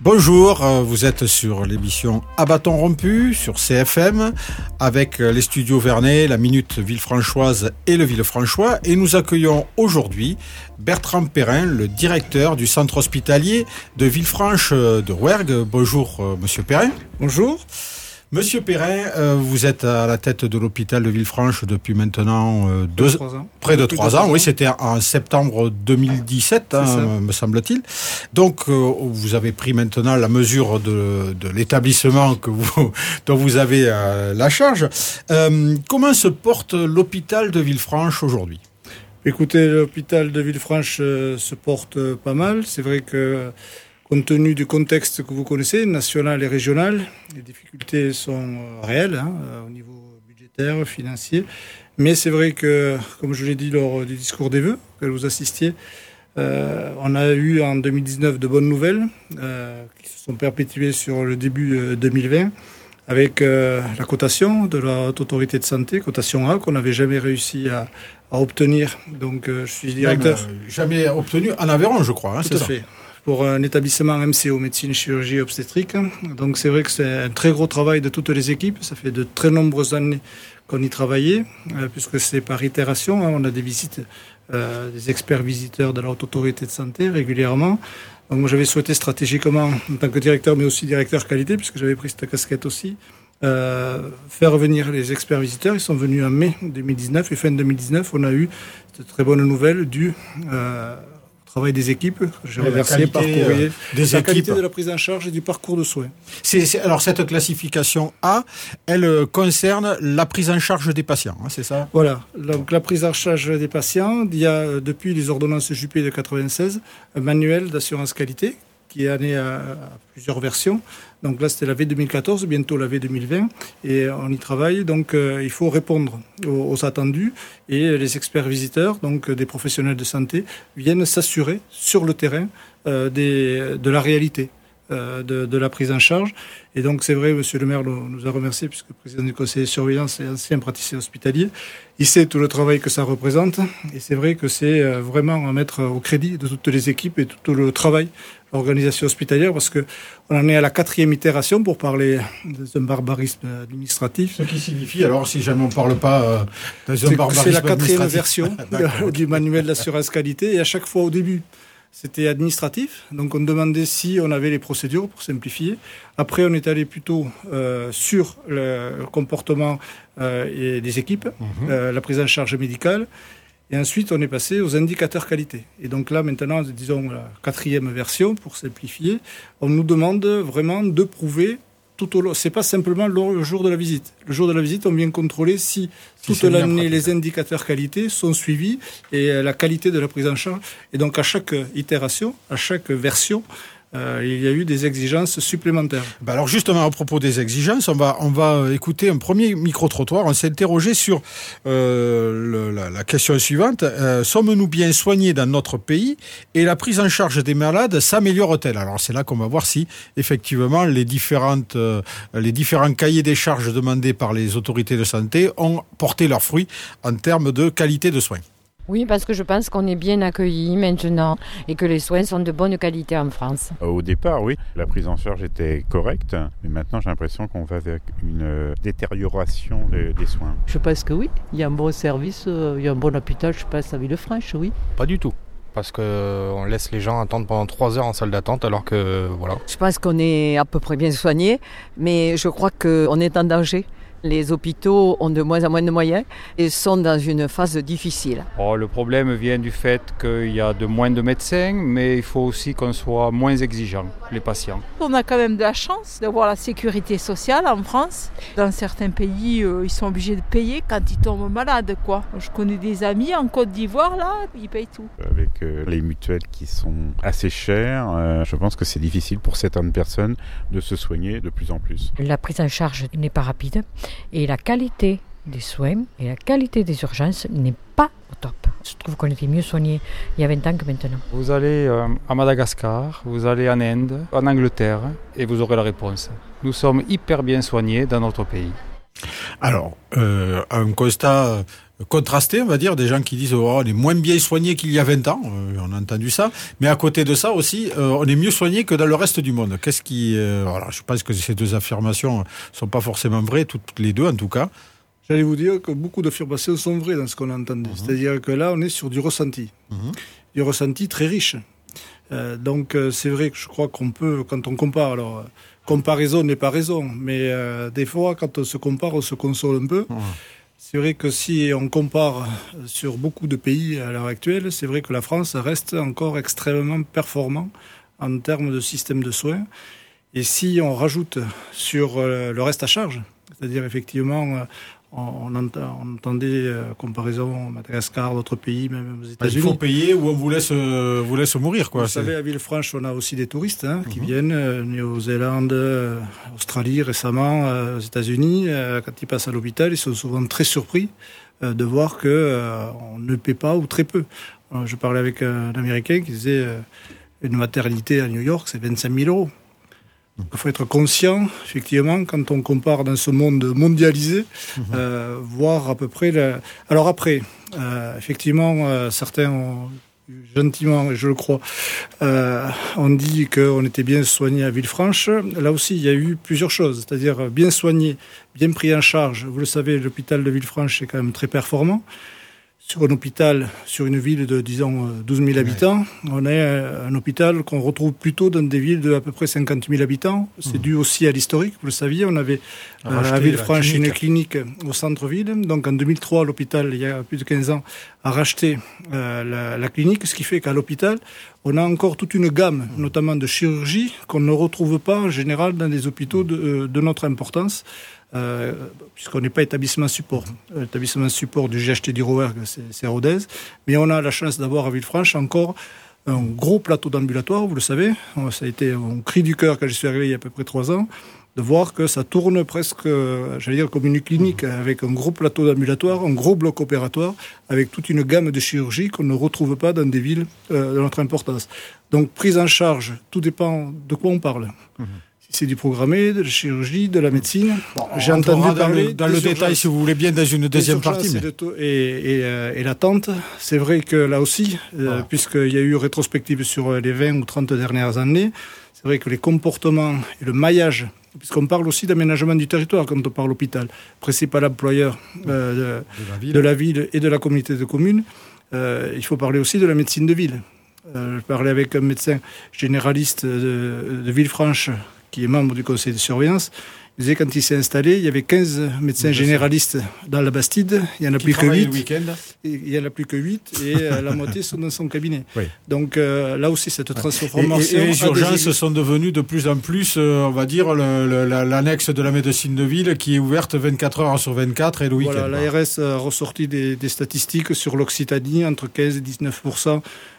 Bonjour, vous êtes sur l'émission À bâton rompu sur CFM avec les studios Vernet, la Minute Villefranchoise et le Villefranchois, et nous accueillons aujourd'hui Bertrand Perrin, le directeur du centre hospitalier de Villefranche de Rouergue. Bonjour Monsieur Perrin. Bonjour. Monsieur Perrin, vous êtes à la tête de l'hôpital de Villefranche depuis maintenant près de 3 ans. Oui, c'était en septembre 2017, me semble-t-il. Donc, vous avez pris maintenant la mesure de l'établissement dont vous avez la charge. Comment se porte l'hôpital de Villefranche aujourd'hui ? Écoutez, l'hôpital de Villefranche se porte pas mal. C'est vrai que compte tenu du contexte que vous connaissez, national et régional, les difficultés sont réelles au niveau budgétaire, financier. Mais c'est vrai que, comme je l'ai dit lors du discours des vœux auquel vous assistiez, on a eu en 2019 de bonnes nouvelles qui se sont perpétuées sur le début 2020 avec la cotation de la Haute Autorité de Santé, cotation A, qu'on n'avait jamais réussi à obtenir. Donc je suis directeur. Jamais obtenu en Aveyron, je crois. Tout à fait. Pour un établissement MCO, médecine, chirurgie, obstétrique. Donc c'est vrai que c'est un très gros travail de toutes les équipes. Ça fait de très nombreuses années qu'on y travaillait, puisque c'est par itération. On a des visites, des experts visiteurs de la Haute Autorité de Santé régulièrement. Donc moi j'avais souhaité stratégiquement, en tant que directeur, mais aussi directeur qualité, puisque j'avais pris cette casquette aussi, faire revenir les experts visiteurs. Ils sont venus en mai 2019 et fin 2019, on a eu cette très bonne nouvelle du travail des équipes, j'ai reversé par courrier, la qualité de la prise en charge et du parcours de soins. Alors cette classification A, elle concerne la prise en charge des patients, c'est ça ? Voilà, donc la prise en charge des patients, il y a depuis les ordonnances Juppé de 96, un manuel d'assurance qualité qui est né à plusieurs versions. Donc là, c'était la V2014, bientôt la V2020, et on y travaille. Donc, il faut répondre aux attendus, et les experts visiteurs, donc des professionnels de santé, viennent s'assurer sur le terrain de la réalité de la prise en charge. Et donc, c'est vrai, Monsieur le maire nous a remercié, puisque le président du conseil de surveillance est ancien praticien hospitalier. Il sait tout le travail que ça représente, et c'est vrai que c'est vraiment à mettre au crédit de toutes les équipes et tout le travail l'organisation hospitalière, parce que on en est à la 4e itération pour parler d'un barbarisme administratif. Ce qui signifie, alors, si jamais on ne parle pas d'un barbarisme administratif... C'est la 4e version du manuel d'assurance qualité, et à chaque fois au début, c'était administratif, donc on demandait si on avait les procédures pour simplifier. Après, on est allé plutôt sur le comportement et des équipes, la prise en charge médicale. Et ensuite, on est passé aux indicateurs qualité. Et donc là, maintenant, disons la 4e version, pour simplifier, on nous demande vraiment de prouver tout au long. C'est pas simplement le jour de la visite. Le jour de la visite, on vient contrôler si toute l'année, les indicateurs qualité sont suivis et la qualité de la prise en charge. Et donc, à chaque itération, à chaque version, il y a eu des exigences supplémentaires. Alors justement, à propos des exigences, on va écouter un premier micro-trottoir. On s'est interrogé sur la question suivante. Sommes-nous bien soignés dans notre pays et la prise en charge des malades s'améliore-t-elle ? Alors c'est là qu'on va voir si effectivement les différents cahiers des charges demandés par les autorités de santé ont porté leurs fruits en termes de qualité de soins. Oui, parce que je pense qu'on est bien accueillis maintenant et que les soins sont de bonne qualité en France. Au départ, oui, la prise en charge était correcte, mais maintenant j'ai l'impression qu'on va vers une détérioration des soins. Je pense que oui, il y a un bon service, il y a un bon hôpital, je pense à Villefranche, oui. Pas du tout. Parce qu'on laisse les gens attendre pendant 3 heures en salle d'attente alors que voilà. Je pense qu'on est à peu près bien soignés, mais je crois qu'on est en danger. Les hôpitaux ont de moins en moins de moyens et sont dans une phase difficile. Le problème vient du fait qu'il y a de moins de médecins, mais il faut aussi qu'on soit moins exigeant, les patients. On a quand même de la chance d'avoir la sécurité sociale en France. Dans certains pays, ils sont obligés de payer quand ils tombent malades, quoi. Je connais des amis en Côte d'Ivoire, là, ils payent tout. Avec les mutuelles qui sont assez chères, je pense que c'est difficile pour certaines personnes de se soigner de plus en plus. La prise en charge n'est pas rapide. Et la qualité des soins et la qualité des urgences n'est pas au top. Je trouve qu'on était mieux soignés il y a 20 ans que maintenant. Vous allez à Madagascar, vous allez en Inde, en Angleterre, et vous aurez la réponse. Nous sommes hyper bien soignés dans notre pays. Alors, un constat contrastée, on va dire, des gens qui disent on est moins bien soigné qu'il y a 20 ans, on a entendu ça, mais à côté de ça aussi, on est mieux soigné que dans le reste du monde. Qu'est-ce qui... voilà, je pense que ces deux affirmations sont pas forcément vraies, toutes les deux en tout cas. J'allais vous dire que beaucoup d'affirmations sont vraies dans ce qu'on a entendu. C'est-à-dire que là, on est sur du ressenti. Du ressenti très riche. Donc c'est vrai que je crois qu'on peut, quand on compare, alors comparaison n'est pas raison, mais des fois quand on se compare, on se console un peu. C'est vrai que si on compare sur beaucoup de pays à l'heure actuelle, c'est vrai que la France reste encore extrêmement performant en termes de système de soins. Et si on rajoute sur le reste à charge, c'est-à-dire effectivement... On entendait comparaison Madagascar, d'autres pays, même aux États-Unis. Il faut payer ou on vous laisse mourir, quoi. Vous savez, à Villefranche, on a aussi des touristes qui viennent, Nouvelle-Zélande, Australie récemment, aux États-Unis. Quand ils passent à l'hôpital, ils sont souvent très surpris de voir on ne paie pas ou très peu. Je parlais avec un Américain qui disait une maternité à New York, c'est 25 000 euros. Il faut être conscient, effectivement, quand on compare dans ce monde mondialisé, voir à peu près... Alors après, effectivement, certains ont gentiment, et je le crois, on dit qu'on était bien soigné à Villefranche. Là aussi, il y a eu plusieurs choses, c'est-à-dire bien soigné, bien pris en charge. Vous le savez, l'hôpital de Villefranche est quand même très performant. Sur un hôpital, sur une ville de, disons, 12 000 habitants, on est un hôpital qu'on retrouve plutôt dans des villes de à peu près 50 000 habitants. C'est dû aussi à l'historique. Vous le saviez, on avait à Villefranche une clinique au centre-ville. Donc en 2003, l'hôpital, il y a plus de 15 ans, a racheté la clinique, ce qui fait qu'à l'hôpital, on a encore toute une gamme, notamment de chirurgie, qu'on ne retrouve pas en général dans les hôpitaux de notre importance. Puisqu'on n'est pas établissement support. L'établissement support du GHT du Rouergue, c'est Rodez. Mais on a la chance d'avoir à Villefranche encore un gros plateau d'ambulatoire, vous le savez. Ça a été un cri du cœur quand je suis arrivé il y a à peu près 3 ans, de voir que ça tourne presque, j'allais dire, comme une clinique, avec un gros plateau d'ambulatoire, un gros bloc opératoire, avec toute une gamme de chirurgie qu'on ne retrouve pas dans des villes de notre importance. Donc, prise en charge, tout dépend de quoi on parle. C'est du programmé, de la chirurgie, de la médecine. Bon, j'ai entendu parler dans le détail, si vous voulez bien, dans une deuxième partie. Et l'attente, c'est vrai que là aussi, puisqu'il y a eu rétrospective sur les 20 ou 30 dernières années, c'est vrai que les comportements et le maillage, puisqu'on parle aussi d'aménagement du territoire quand on parle hôpital, principal employeur de la ville et de la communauté de communes, il faut parler aussi de la médecine de ville. Je parlais avec un médecin généraliste de Villefranche, qui est membre du conseil de surveillance. Il disait quand il s'est installé, il y avait 15 médecins généralistes dans la Bastide. Il n'y en a plus que 8. Il n'y en a plus que 8 et la moitié sont dans son cabinet. Oui. Donc là aussi, cette transformation... Et les urgences sont devenues de plus en plus, on va dire, l'annexe de la médecine de ville qui est ouverte 24 heures sur 24 et le week-end. Voilà, l'ARS a ressorti des statistiques sur l'Occitanie, entre 15 et 19%.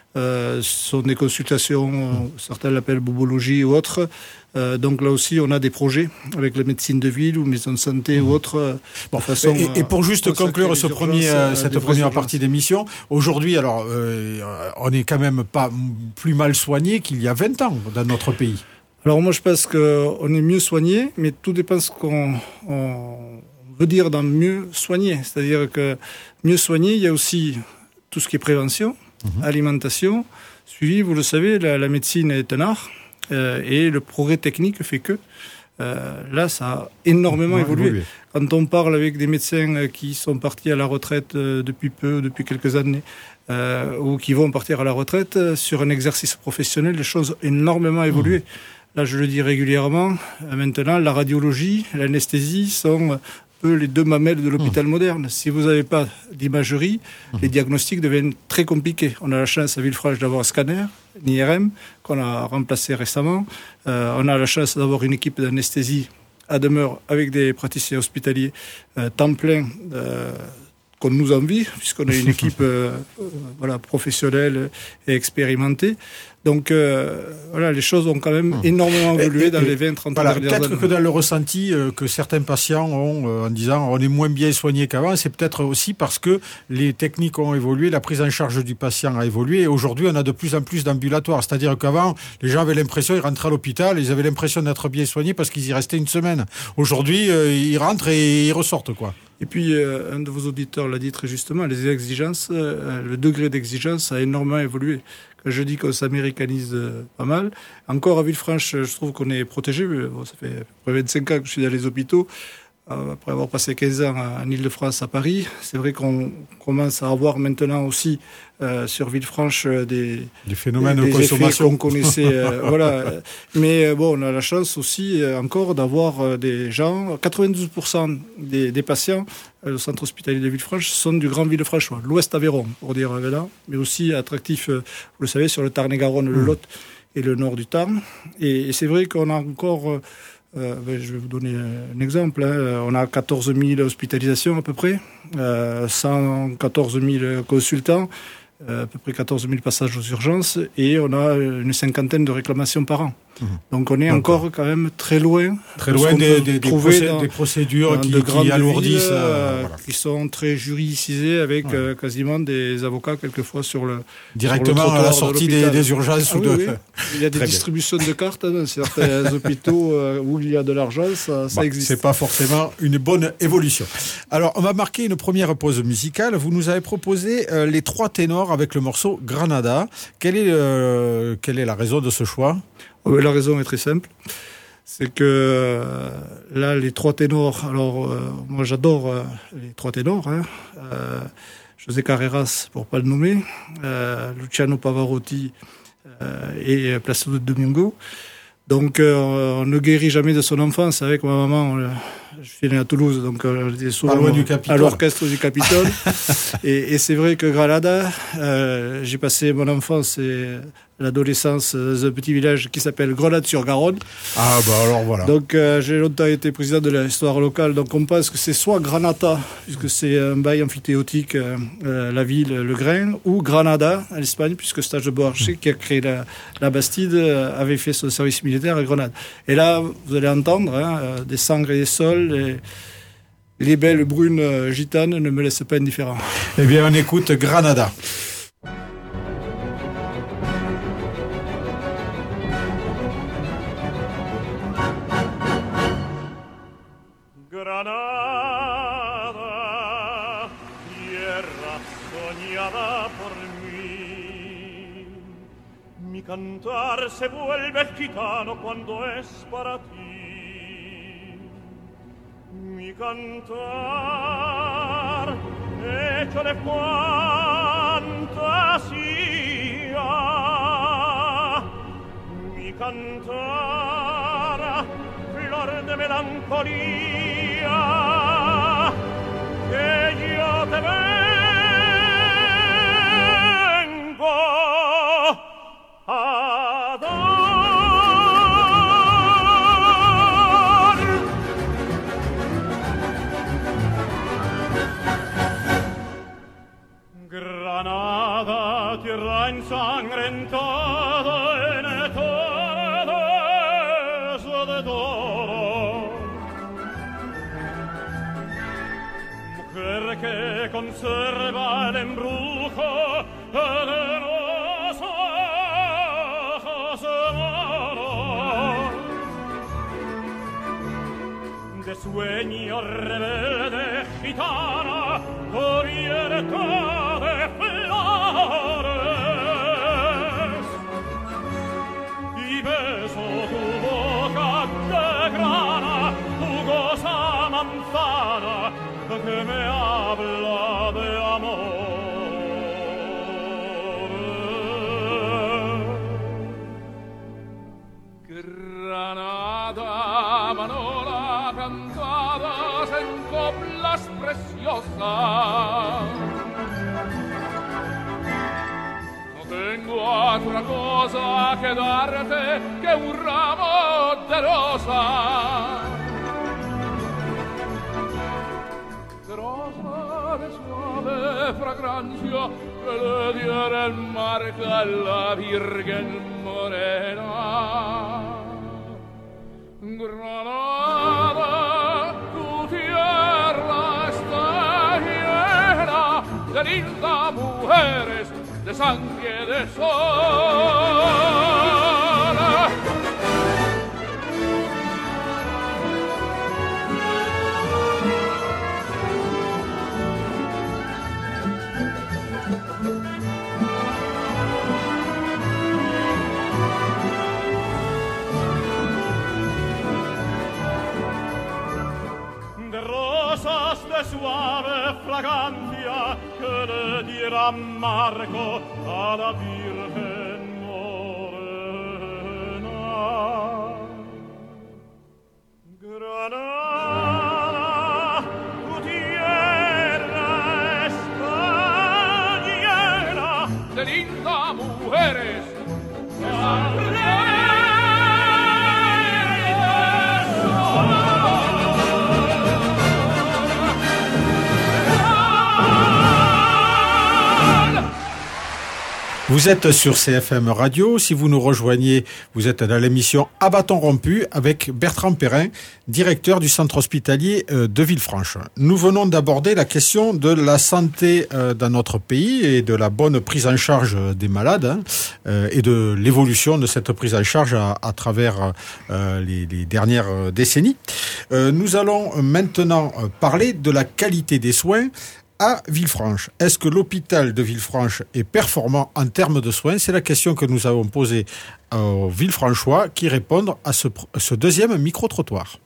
Sont des consultations, certains l'appellent bobologie ou autre. Donc là aussi, on a des projets avec la médecine de ville ou maison de santé ou autre. Et pour juste conclure cette première partie d'émission, aujourd'hui, alors, on n'est quand même pas plus mal soigné qu'il y a 20 ans dans notre pays. Alors moi, je pense qu'on est mieux soigné, mais tout dépend ce qu'on veut dire dans mieux soigné. C'est-à-dire que mieux soigné, il y a aussi tout ce qui est prévention, alimentation, suivi. Vous le savez, la médecine est un art et le progrès technique fait que là, ça a énormément évolué. Quand on parle avec des médecins qui sont partis à la retraite depuis quelques années, ou qui vont partir à la retraite, sur un exercice professionnel, les choses ont énormément évolué. Là, je le dis régulièrement, maintenant, la radiologie, l'anesthésie sont les deux mamelles de l'hôpital moderne. Si vous n'avez pas d'imagerie, les diagnostics deviennent très compliqués. On a la chance à Villefranche d'avoir un scanner, un IRM, qu'on a remplacé récemment. On a la chance d'avoir une équipe d'anesthésie à demeure avec des praticiens hospitaliers temps plein qu'on nous envie, puisqu'on a une équipe professionnelle et expérimentée. Donc les choses ont quand même énormément évolué dans les 20-30 dernières années. Peut-être que dans le ressenti que certains patients ont en disant on est moins bien soigné qu'avant, c'est peut-être aussi parce que les techniques ont évolué, la prise en charge du patient a évolué et aujourd'hui on a de plus en plus d'ambulatoires. C'est-à-dire qu'avant, les gens avaient l'impression, ils rentraient à l'hôpital, ils avaient l'impression d'être bien soignés parce qu'ils y restaient une semaine. Aujourd'hui, ils rentrent et ils ressortent, quoi. Et puis, un de vos auditeurs l'a dit très justement, les exigences, le degré d'exigence a énormément évolué. Quand je dis qu'on s'américanise pas mal, encore à Villefranche, je trouve qu'on est protégé. Bon, ça fait à peu près 25 ans que je suis dans les hôpitaux. Après avoir passé 15 ans en Ile-de-France, à Paris, c'est vrai qu'on commence à avoir maintenant aussi sur Villefranche des phénomènes de effets consommation qu'on connaissait. Voilà. Mais bon, on a la chance aussi encore d'avoir des gens, 92% des patients au centre hospitalier de Villefranche sont du Grand Villefranchois, l'Ouest Aveyron, pour dire là, mais aussi attractif, vous le savez, sur le Tarn-et-Garonne, le Lot et le nord du Tarn. Et c'est vrai qu'on a encore... je vais vous donner un exemple. On a 14 000 hospitalisations à peu près, 114 000 consultants, à peu près 14 000 passages aux urgences et on a une cinquantaine de réclamations par an. Donc on est encore quand même très loin des procédures qui alourdissent, qui sont très juridicisées avec quasiment des avocats quelquefois directement à la sortie des urgences. Oui. Il y a des distributions de cartes dans certains hôpitaux où il y a de l'argent, ça existe. C'est pas forcément une bonne évolution. Alors on va marquer une première pause musicale. Vous nous avez proposé les trois ténors avec le morceau Granada. Quelle est la raison de ce choix ? La raison est très simple. C'est que là, les trois ténors, alors moi j'adore les trois ténors, José Carreras, pour pas le nommer, Luciano Pavarotti et Plácido Domingo. Donc on ne guérit jamais de son enfance. Avec ma maman, je suis né à Toulouse, donc j'étais souvent à l'orchestre du Capitole. et c'est vrai que Granada, j'ai passé mon enfance et l'adolescence dans un petit village qui s'appelle Grenade-sur-Garonne. Ah bah alors voilà. Donc j'ai longtemps été président de l'histoire locale, donc on pense que c'est soit Granata, puisque c'est un bail amphithéotique, la ville, le grain, ou Granada, en Espagne, puisque Eustache de Beaumarchais, qui a créé la Bastide, avait fait son service militaire à Grenade. Et là, vous allez entendre des sangres et des sols, les belles brunes gitanes ne me laissent pas indifférent. Eh bien, on écoute Granada. Granada, tierra soñada por mí, mi cantar se vuelve gitano cuando es para ti, mi cantar hecho de fantasía, mi cantar flor de melancolía, que yo te vengo a dar. Granada, tierra ensangrentada en todo de todo, mujer que conserva el embrujo de los ojos moros, de sueño rebelde gitana, cubierta de flores, y beso tu boca de grana, jugosa manzana, que me habla de amor. Granada, manola cantadas en coplas preciosas, no tengo otra cosa que darte que un ramo de rosas. De suave fragancia que le diera el marca a la Virgen morena. Granada, tu tierra está llena de lindas mujeres, de sangre de sol. rosas de suave fragancia que le diera Marco a la Virgen morena. Granada, tu tierra española de lindas mujeres. Vous êtes sur CFM Radio. Si vous nous rejoignez, vous êtes dans l'émission À bâton rompu avec Bertrand Perrin, directeur du centre hospitalier de Villefranche. Nous venons d'aborder la question de la santé dans notre pays et de la bonne prise en charge des malades et de l'évolution de cette prise en charge à travers les dernières décennies. Nous allons maintenant parler de la qualité des soins à Villefranche. Est-ce que l'hôpital de Villefranche est performant en termes de soins? C'est la question que nous avons posée aux Villefranchois qui répondent à ce deuxième micro-trottoir.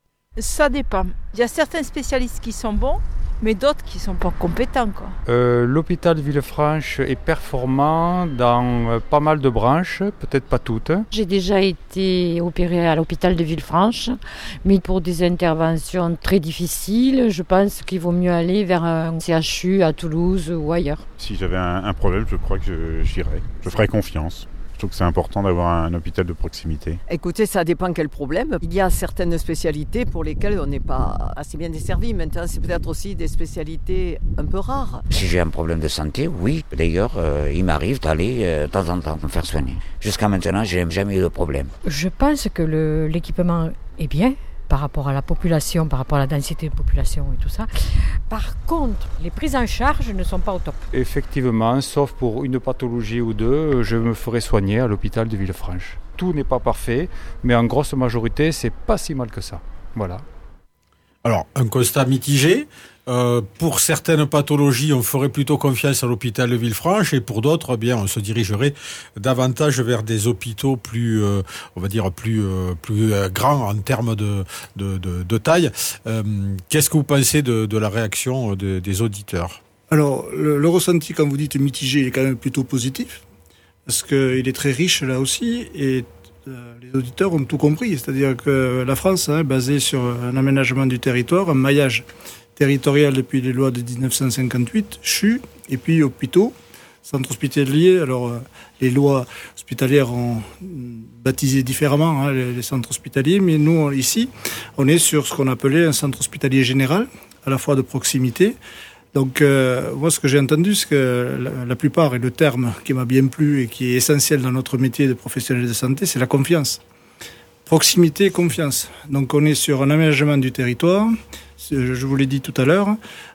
Ça dépend. Il y a certains spécialistes qui sont bons, mais d'autres qui ne sont pas compétents, quoi. L'hôpital de Villefranche est performant dans pas mal de branches, peut-être pas toutes. J'ai déjà été opérée à l'hôpital de Villefranche, mais pour des interventions très difficiles, je pense qu'il vaut mieux aller vers un CHU à Toulouse ou ailleurs. Si j'avais un problème, je crois que j'irais. Je ferais confiance. Je trouve que c'est important d'avoir un hôpital de proximité. Écoutez, ça dépend quel problème. Il y a certaines spécialités pour lesquelles on n'est pas assez bien desservi. Maintenant, c'est peut-être aussi des spécialités un peu rares. Si j'ai un problème de santé, oui. D'ailleurs, il m'arrive d'aller de temps en temps me faire soigner. Jusqu'à maintenant, je n'ai jamais eu de problème. Je pense que l'équipement est bien par rapport à la population, par rapport à la densité de population et tout ça. Par contre, les prises en charge ne sont pas au top. Effectivement, sauf pour une pathologie ou deux, je me ferai soigner à l'hôpital de Villefranche. Tout n'est pas parfait, mais en grosse majorité, c'est pas si mal que ça. Voilà. Alors, un constat mitigé. Pour certaines pathologies, on ferait plutôt confiance à l'hôpital de Villefranche et pour d'autres, bien, on se dirigerait davantage vers des hôpitaux plus, on va dire, plus grands en termes de taille. Qu'est-ce que vous pensez de la réaction des auditeurs? Alors, le ressenti, quand vous dites mitigé, il est quand même plutôt positif, parce qu'il est très riche là aussi, et les auditeurs ont tout compris. C'est-à-dire que la France est basée sur un aménagement du territoire, un maillage territorial depuis les lois de 1958, CHU, et puis hôpitaux, centres hospitaliers. Alors, les lois hospitalières ont baptisé différemment les centres hospitaliers, mais nous, ici, on est sur ce qu'on appelait un centre hospitalier général, à la fois de proximité. Donc, moi, ce que j'ai entendu, c'est que la plupart, et le terme qui m'a bien plu et qui est essentiel dans notre métier de professionnel de santé, c'est la confiance. Proximité, confiance. Donc, on est sur un aménagement du territoire. Je vous l'ai dit tout à l'heure,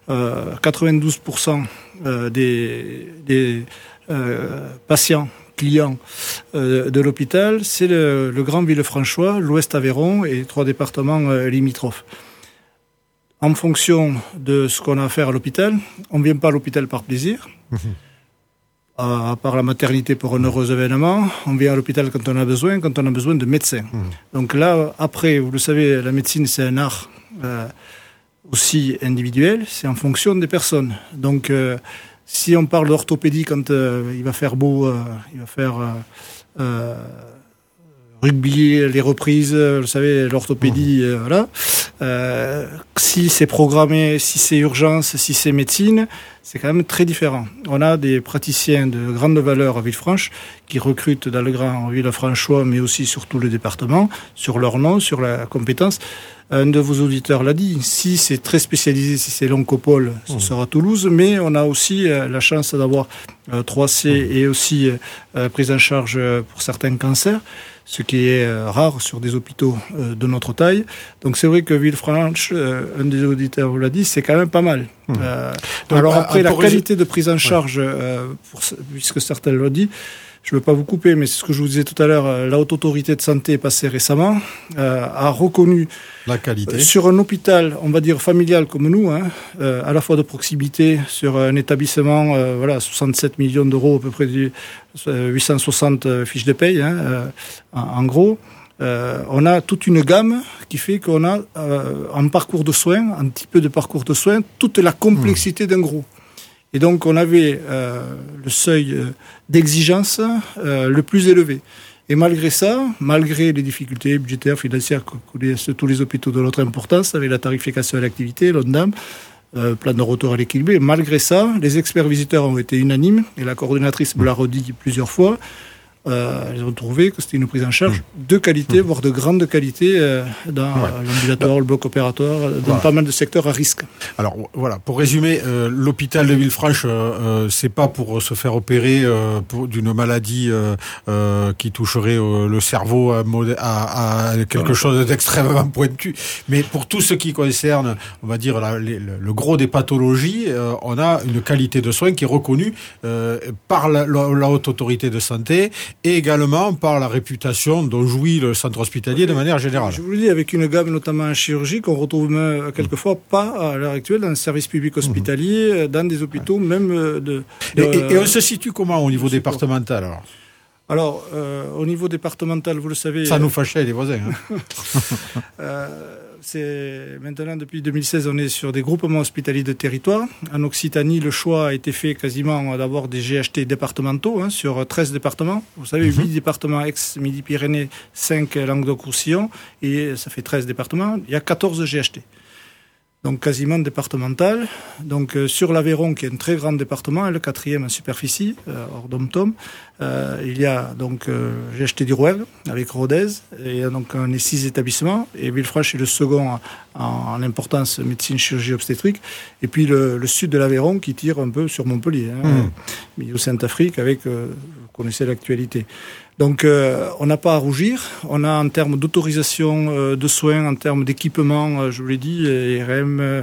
92% des patients, clients de l'hôpital, c'est le Grand Villefranchois, l'Ouest Aveyron et 3 départements limitrophes. En fonction de ce qu'on a à faire à l'hôpital, on ne vient pas à l'hôpital par plaisir. À part la maternité pour un heureux événement, on vient à l'hôpital quand on a besoin de médecins. Donc là, après, vous le savez, la médecine, c'est un art aussi individuel, c'est en fonction des personnes. Donc, si on parle d'orthopédie quand il va faire beau, il va faire rugby, les reprises, vous savez, l'orthopédie, voilà. Si c'est programmé, si c'est urgence, si c'est médecine, c'est quand même très différent. On a des praticiens de grande valeur à Villefranche qui recrutent dans le Grand Villefranchois, mais aussi sur tout le département, sur leur nom, sur la compétence. Un de vos auditeurs l'a dit, si c'est très spécialisé, si c'est l'oncopole, ce sera Toulouse, mais on a aussi la chance d'avoir 3C et aussi prise en charge pour certains cancers, ce qui est rare sur des hôpitaux de notre taille. Donc c'est vrai que Villefranche, un des auditeurs vous l'a dit, c'est quand même pas mal. Alors après, la qualité de prise en charge, puisque certains l'ont dit, je ne veux pas vous couper, mais c'est ce que je vous disais tout à l'heure, la Haute Autorité de Santé passée récemment a reconnu la qualité sur un hôpital, on va dire familial comme nous, à la fois de proximité, sur un établissement, 67 millions d'euros, à peu près 860 fiches de paye, en gros. on a toute une gamme qui fait qu'on a un parcours de soins, un petit peu de parcours de soins, toute la complexité d'un gros. Et donc on avait le seuil d'exigence le plus élevé. Et malgré ça, malgré les difficultés budgétaires, financières que connaissent tous les hôpitaux de notre importance, avec la tarification à l'activité, l'ONDAM, plan de retour à l'équilibre, malgré ça, les experts visiteurs ont été unanimes, et la coordonnatrice me l'a redit plusieurs fois, ils ont trouvé que c'était une prise en charge de qualité, voire de grande qualité dans l'ambulatoire, le bloc opératoire, dans pas mal de secteurs à risque. Alors voilà, pour résumer, l'hôpital de Villefranche, c'est pas pour se faire opérer d'une maladie qui toucherait le cerveau à quelque chose d'extrêmement pointu, mais pour tout ce qui concerne, on va dire, le gros des pathologies, on a une qualité de soins qui est reconnue par la haute autorité de santé, et également par la réputation dont jouit le centre hospitalier de manière générale. Je vous le dis, avec une gamme notamment en chirurgie qu'on retrouve même quelquefois pas à l'heure actuelle dans le service public hospitalier, dans des hôpitaux même Et on se situe comment au niveau départemental alors au niveau départemental, vous le savez... Ça nous fâchait les voisins. C'est maintenant, depuis 2016, on est sur des groupements hospitaliers de territoire. En Occitanie, le choix a été fait quasiment d'avoir des GHT départementaux sur 13 départements. Vous savez, 8 départements ex-Midi-Pyrénées, 5 Languedoc-Roussillon, et ça fait 13 départements. Il y a 14 GHT. Donc quasiment départemental. Donc sur l'Aveyron, qui est un très grand département, le 4e en superficie, hors dom-tom, il y a donc GHT du Rouergue avec Rodez, et donc on est 6 établissements, et Villefranche est le second en importance médecine, chirurgie, obstétrique, et puis le sud de l'Aveyron qui tire un peu sur Montpellier, milieu Saint-Afrique, avec, vous connaissez l'actualité. Donc on n'a pas à rougir, on a en termes d'autorisation de soins, en termes d'équipement, je vous l'ai dit, IRM,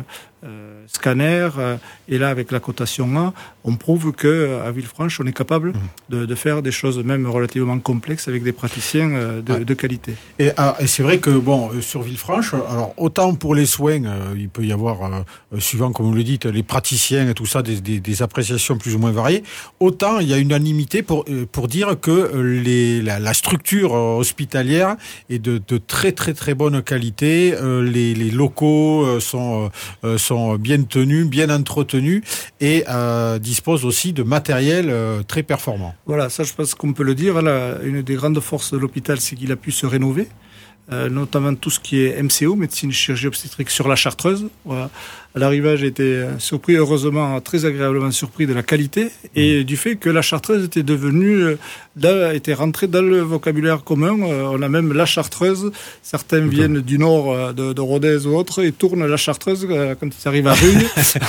scanner, et là avec la cotation A, on prouve qu'à Villefranche on est capable de faire des choses même relativement complexes avec des praticiens de qualité. Et c'est vrai que sur Villefranche, alors autant pour les soins, il peut y avoir, suivant comme vous le dites, les praticiens et tout ça, des appréciations plus ou moins variées, autant il y a unanimité pour dire que la structure hospitalière est de très très très bonne qualité, les locaux sont bien tenus, bien entretenus, et dispose aussi de matériel très performant. Voilà, ça je pense qu'on peut le dire. Là, une des grandes forces de l'hôpital, c'est qu'il a pu se rénover, notamment tout ce qui est MCO, médecine, chirurgie obstétrique, sur la Chartreuse. Voilà. À l'arrivée, j'ai été surpris, heureusement, très agréablement surpris de la qualité et du fait que la Chartreuse était devenue, était rentrée dans le vocabulaire commun. On a même la Chartreuse. Certains viennent du nord, de Rodez ou autre, et tournent la Chartreuse quand ils arrivent à Rugne.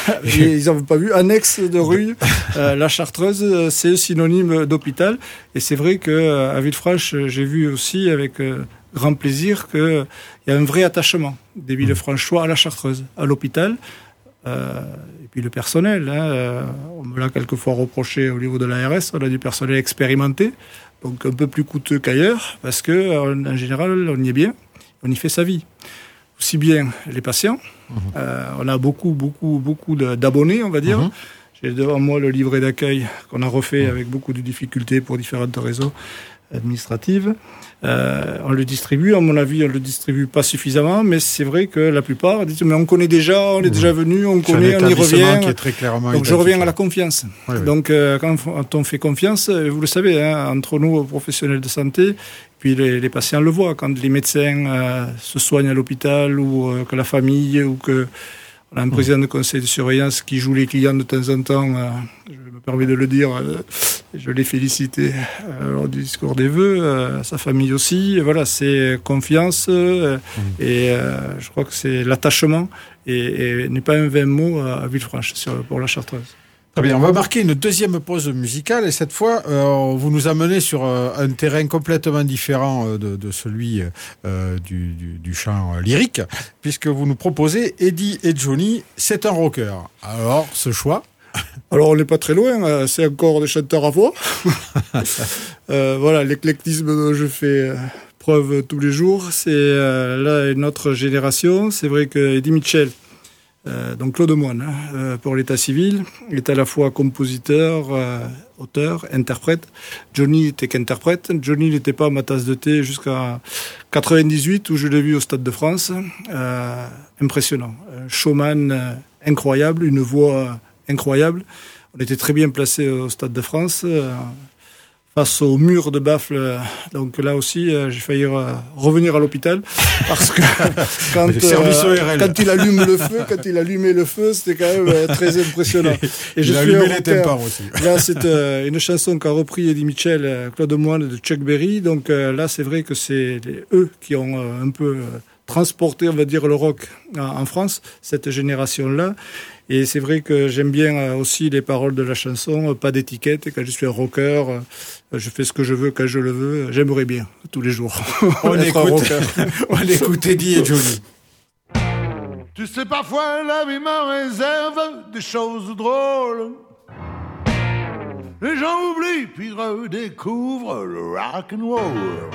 Ils n'ont pas vu, annexe de Rugne. La Chartreuse, c'est synonyme d'hôpital. Et c'est vrai qu'à Villefranche, j'ai vu aussi avec grand plaisir qu'il y a un vrai attachement des Villefranchois à la Chartreuse, à l'hôpital. Et puis le personnel, on me l'a quelquefois reproché au niveau de l'ARS, on a du personnel expérimenté, donc un peu plus coûteux qu'ailleurs, parce qu'en général, on y est bien, on y fait sa vie. Aussi bien les patients, on a beaucoup d'abonnés, on va dire. J'ai devant moi le livret d'accueil qu'on a refait avec beaucoup de difficultés pour différentes raisons administratives. On le distribue, à mon avis, on le distribue pas suffisamment, mais c'est vrai que la plupart disent mais on connaît déjà, on est déjà venu, on connaît, on y revient. Qui est très clairement donc je reviens à la confiance. Oui. Donc quand on fait confiance, vous le savez, entre nous professionnels de santé, puis les patients le voient quand les médecins se soignent à l'hôpital ou que la famille ou que on a un président de conseil de surveillance qui joue les clients de temps en temps. Je me permets de le dire. Je l'ai félicité lors du discours des vœux. Sa famille aussi. Et voilà, c'est confiance. Et je crois que c'est l'attachement. Et n'est pas un vain mot à Villefranche pour la Chartreuse. Très bien, on va marquer une deuxième pause musicale et cette fois, vous nous amenez sur un terrain complètement différent de celui du chant lyrique, puisque vous nous proposez Eddie et Johnny, c'est un rocker. Alors, ce choix? Alors, on n'est pas très loin, c'est encore des chanteurs à voix. Voilà, l'éclectisme dont je fais preuve tous les jours, c'est là une autre génération. C'est vrai que Eddie Mitchell, Donc Claude Moine, pour l'état civil, il est à la fois compositeur, auteur, interprète. Johnny n'était qu'interprète. Johnny n'était pas ma tasse de thé jusqu'à 98 où je l'ai vu au Stade de France. Impressionnant. Un showman incroyable, une voix incroyable. On était très bien placé au Stade de France. Face au mur de baffle, donc là aussi, j'ai failli revenir à l'hôpital parce que quand il allumait le feu, c'était quand même très impressionnant. Et il a allumé les tympans aussi. Là, c'est une chanson qu'a repris Eddie Mitchell, Claude Moine de Chuck Berry. Donc là, c'est vrai que c'est eux qui ont un peu transporté, on va dire, le rock en France, cette génération-là. Et c'est vrai que j'aime bien aussi les paroles de la chanson, pas d'étiquette. Quand je suis un rocker, je fais ce que je veux quand je le veux. J'aimerais bien, tous les jours, être un rocker. On écoute Eddie et Johnny. Tu sais, parfois la vie me réserve des choses drôles. Les gens oublient puis redécouvrent le rock and roll.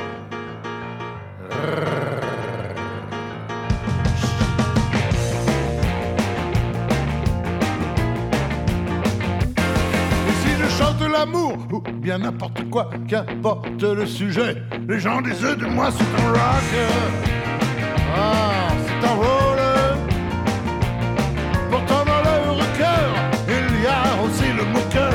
Chante l'amour ou bien n'importe quoi, qu'importe le sujet. Les gens disent de moi c'est un rocker. Ah, c'est un roller. Pourtant dans le rocker, il y a aussi le moqueur.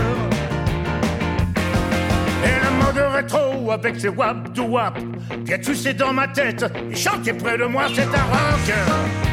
Et le mode rétro avec ses wap to wap. Bien tu sais dans ma tête, et chanter près de moi c'est un rocker.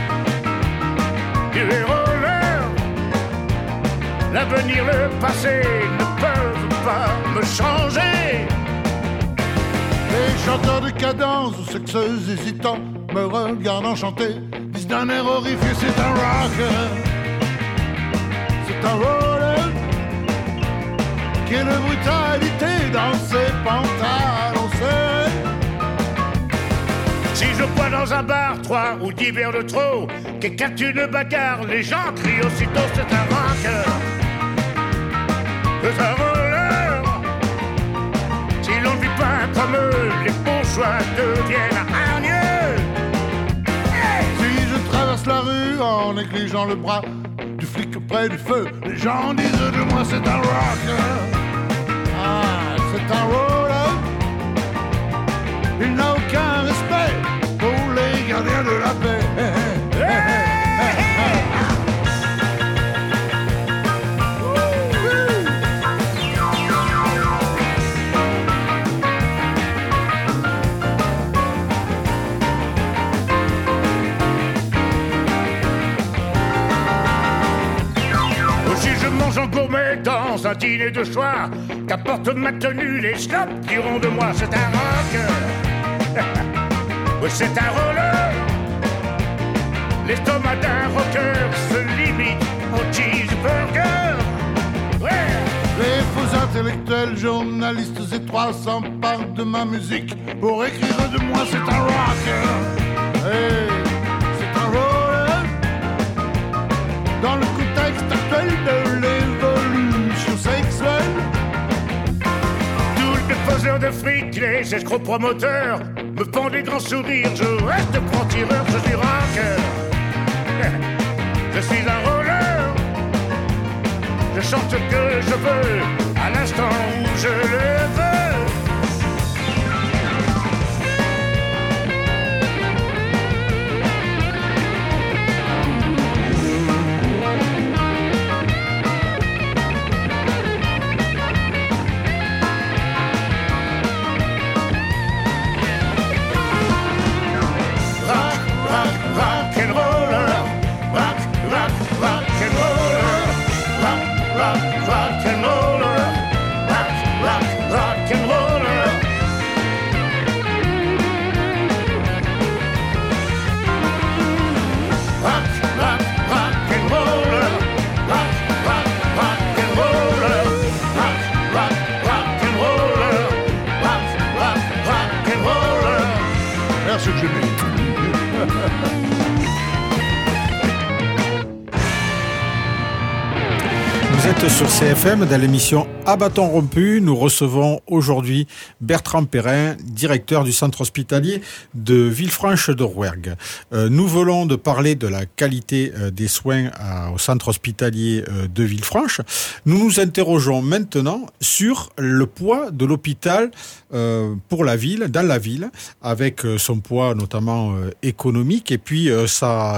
Il est roller. L'avenir, le passé ne peuvent pas me changer. Les chanteurs de cadence ou sexeux hésitants me regardant chanter disent d'un air horrifié c'est un rocker. C'est un roller qui est de brutalité dans ses pantalons serrés. Si je bois dans un bar 3 ou 10 verres de trop, qu'écarte une bagarre, les gens crient aussitôt c'est un rocker. C'est un roller. Si l'on ne vit pas comme eux, les bourgeois deviennent hargneux. Hey! Si je traverse la rue en négligeant le bras du flic près du feu, les gens disent de moi c'est un rocker. Ah, c'est un roller. Il n'a aucun respect pour les gardiens de la paix. Hey, hey, hey. En gourmet dans un dîner de choix, qu'apporte ma tenue, les snobs diront de moi c'est un rocker. Oui, c'est un roller. L'estomac d'un rocker se limite au cheeseburger. Ouais. Les faux intellectuels, journalistes étroits s'emparent de ma musique pour écrire de moi c'est un rocker. Hey, c'est un roller. Dans le contexte actuel de l'évolution sexuelle, tous les faiseurs de fric, les escrocs promoteurs me font des grands sourires, je reste franc-tireur, je suis rocker. Je suis un roller. Je chante ce que je veux à l'instant où je le veux. rock and roller. suite sur CFM dans l'émission À bâton rompu. Nous recevons aujourd'hui Bertrand Perrin, directeur du centre hospitalier de Villefranche de Rouergue. Nous venons de parler de la qualité des soins au centre hospitalier de Villefranche. Nous nous interrogeons maintenant sur le poids de l'hôpital pour la ville, dans la ville, avec son poids notamment économique et puis sa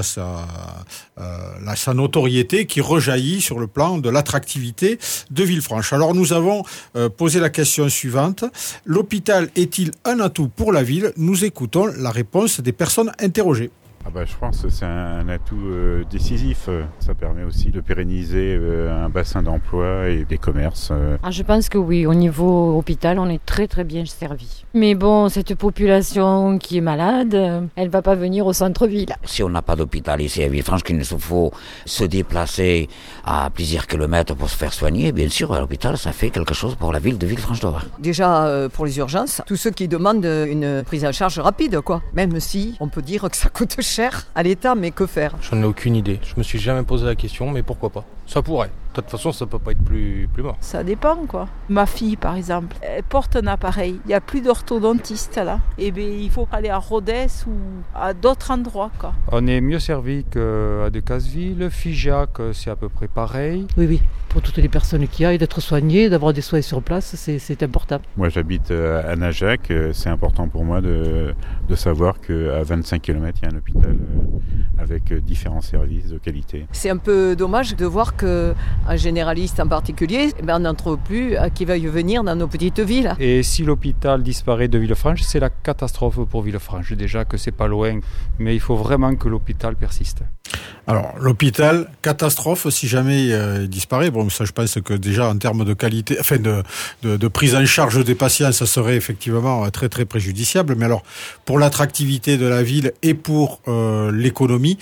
notoriété qui rejaillit sur le plan de l'attractivité de Villefranche. Alors nous avons posé la question suivante. L'hôpital est-il un atout pour la ville ? Nous écoutons la réponse des personnes interrogées. Je pense que c'est un atout décisif. Ça permet aussi de pérenniser un bassin d'emploi et des commerces. Je pense que oui, au niveau hôpital, on est très très bien servi. Mais bon, cette population qui est malade, elle ne va pas venir au centre-ville. Si on n'a pas d'hôpital ici à Villefranche, qu'il nous faut se déplacer à plusieurs kilomètres pour se faire soigner, bien sûr, à l'hôpital, ça fait quelque chose pour la ville de Villefranche-de-Rouergue. Déjà, pour les urgences, tous ceux qui demandent une prise en charge rapide, quoi. Même si on peut dire que ça coûte cher à l'État, mais que faire ? J'en ai aucune idée. Je me suis jamais posé la question, mais pourquoi pas ? Ça pourrait. De toute façon, ça peut pas être plus mort. Ça dépend, quoi. Ma fille, par exemple, elle porte un appareil. Il n'y a plus d'orthodontiste, là. Et bien, il faut aller à Rodez ou à d'autres endroits, quoi. On est mieux servi qu'à Decazeville. Figeac, c'est à peu près pareil. Oui. Pour toutes les personnes qui aillent d'être soignées, d'avoir des soins sur place, c'est important. Moi, j'habite à Najac. C'est important pour moi de savoir qu'à 25 km, il y a un hôpital avec différents services de qualité. C'est un peu dommage de voir qu'un généraliste en particulier, on n'en trouve plus qui veuille venir dans nos petites villes. Et si l'hôpital disparaît de Villefranche, c'est la catastrophe pour Villefranche. Déjà que c'est pas loin, mais il faut vraiment que l'hôpital persiste. Alors, l'hôpital, catastrophe si jamais il disparaît. Bon, ça, je pense que déjà, en termes de qualité, de prise en charge des patients, ça serait effectivement très, très préjudiciable. Mais alors, pour l'attractivité de la ville et pour l'économie,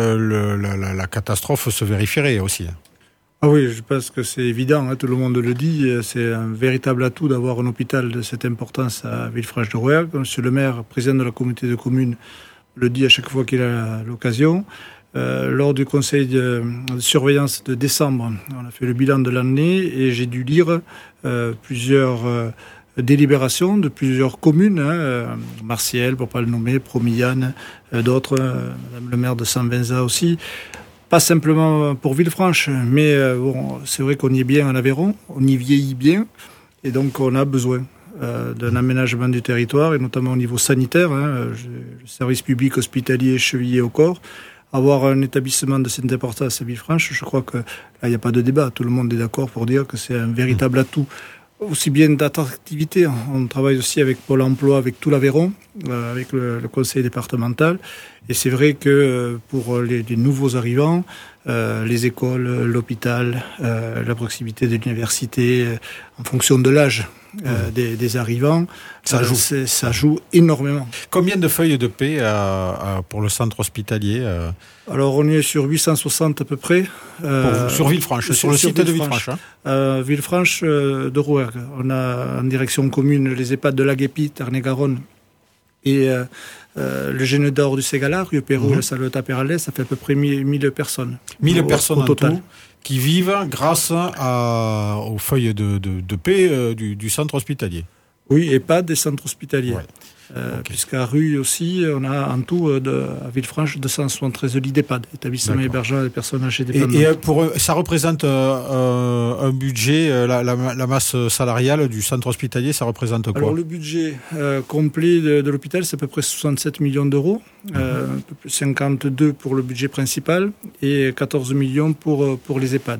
la catastrophe se vérifierait aussi. Ah oui, je pense que c'est évident, tout le monde le dit, c'est un véritable atout d'avoir un hôpital de cette importance à Villefranche de Rouergue. Monsieur le maire, président de la communauté de communes, le dit à chaque fois qu'il a l'occasion. Lors du conseil de surveillance de décembre, on a fait le bilan de l'année et j'ai dû lire plusieurs délibérations de plusieurs communes, Martiel, pour pas le nommer, Promillane, d'autres, Madame le maire de Saint-Vincent aussi. Pas simplement pour Villefranche, mais c'est vrai qu'on y est bien en Aveyron, on y vieillit bien, et donc on a besoin d'un aménagement du territoire, et notamment au niveau sanitaire, le service public hospitalier chevillé au corps. Avoir un établissement de cette importance à Villefranche, je crois que là, il n'y a pas de débat. Tout le monde est d'accord pour dire que c'est un véritable atout. Aussi bien d'attractivité, on travaille aussi avec Pôle emploi, avec tout l'Aveyron, avec le conseil départemental. Et c'est vrai que pour les nouveaux arrivants, les écoles, l'hôpital, la proximité de l'université, en fonction de l'âge des arrivants, ça joue énormément. Combien de feuilles de paix pour le centre hospitalier Alors on est sur 860 à peu près. Sur Villefranche, sur le site de Villefranche. Villefranche de Rouergue. On a en direction commune les EHPAD de Laguépi, Tarn-et-Garonne et le Gêne d'Or du Ségala, rue Pérou, la Salvetat Peralès, ça fait à peu près 1000 personnes. 1000 personnes au total. Tout, qui vivent grâce aux feuilles de paix du centre hospitalier. Oui, EHPAD et centres hospitaliers. Ouais. Puisqu'à Rue aussi, on a en tout, à Villefranche, 273 lits d'EHPAD, établissement hébergeant des personnes âgées dépendantes. Et ça représente un budget, la masse salariale du centre hospitalier, ça représente quoi ? Alors le budget complet de l'hôpital, c'est à peu près 67 millions d'euros, 52 pour le budget principal et 14 millions pour les EHPAD.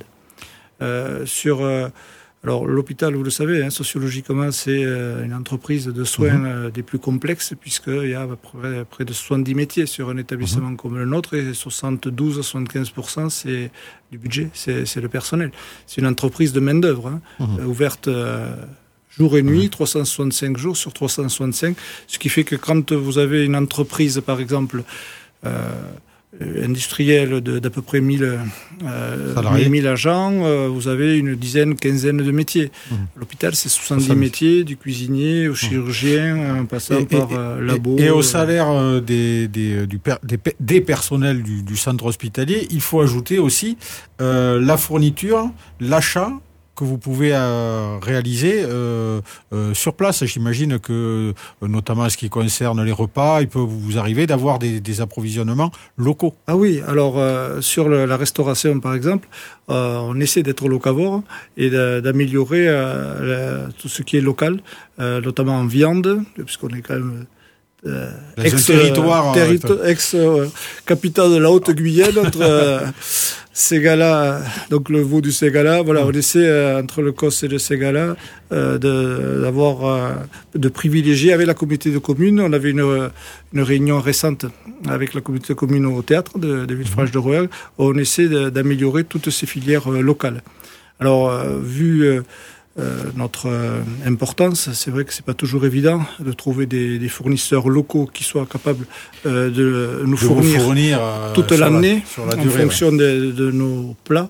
Alors l'hôpital, vous le savez, sociologiquement, c'est une entreprise de soins des plus complexes, puisqu'il y a à peu près de 70 métiers sur un établissement comme le nôtre, et 72-75% c'est du budget, c'est le personnel. C'est une entreprise de main-d'œuvre, ouverte jour et nuit, 365 jours sur 365, ce qui fait que quand vous avez une entreprise, par exemple, industriel d'à peu près 1000 agents, vous avez une quinzaine de métiers. À l'hôpital, c'est 70 métiers, du cuisinier au chirurgien, en passant par labo. Et au salaire des personnels du centre hospitalier, il faut ajouter aussi la fourniture, l'achat que vous pouvez réaliser sur place. J'imagine que, notamment en ce qui concerne les repas, il peut vous arriver d'avoir des approvisionnements locaux. Ah oui, alors sur la restauration par exemple, on essaie d'être locavore et d'améliorer tout ce qui est local, notamment en viande, puisqu'on est quand même ex-capitale de la Haute-Guyenne, entre Ségala, donc le veau du Ségala, voilà, on essaie entre le COS et le Ségala de privilégier avec la communauté de communes. On avait une réunion récente avec la communauté de communes au théâtre de Villefranche-de-Rouergue, où on essaie d'améliorer toutes ces filières locales. Alors, vu notre importance, c'est vrai que c'est pas toujours évident de trouver des fournisseurs locaux qui soient capables de nous fournir toute l'année en fonction de nos plats,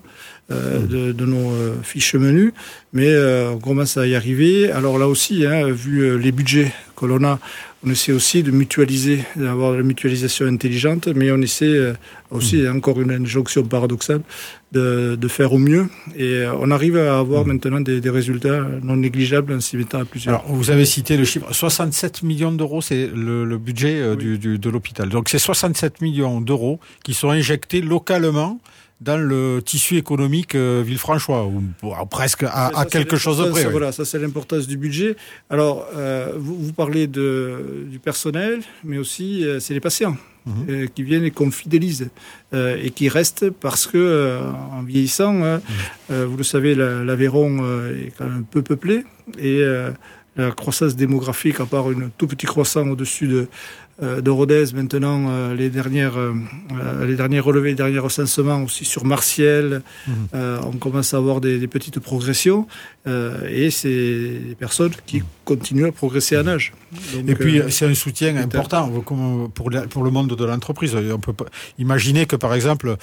de nos fiches menus, mais on commence à y arriver. Alors là aussi, vu les budgets que l'on a, on essaie aussi de mutualiser, d'avoir la mutualisation intelligente, mais on essaie aussi, encore une injonction paradoxale, de faire au mieux. Et on arrive à avoir maintenant des résultats non négligeables en s'y mettant à plusieurs. Alors, vous avez cité le chiffre, 67 millions d'euros, c'est le budget de l'hôpital. Donc c'est 67 millions d'euros qui sont injectés localement dans le tissu économique villefranchois, ou presque à quelque chose de près. Voilà, ça c'est l'importance du budget. Alors, vous parlez du personnel, mais aussi c'est les patients qui viennent et qu'on fidélise et qui restent parce que en vieillissant, vous le savez, l'Aveyron est quand même peu peuplé et la croissance démographique, à part un tout petit croissant au-dessus de Rodez, maintenant les derniers relevés, les derniers recensements aussi sur Martiel, on commence à avoir des petites progressions et c'est des personnes qui continuent à progresser en âge. Donc, et puis c'est un soutien important pour le monde de l'entreprise. On peut imaginer que par exemple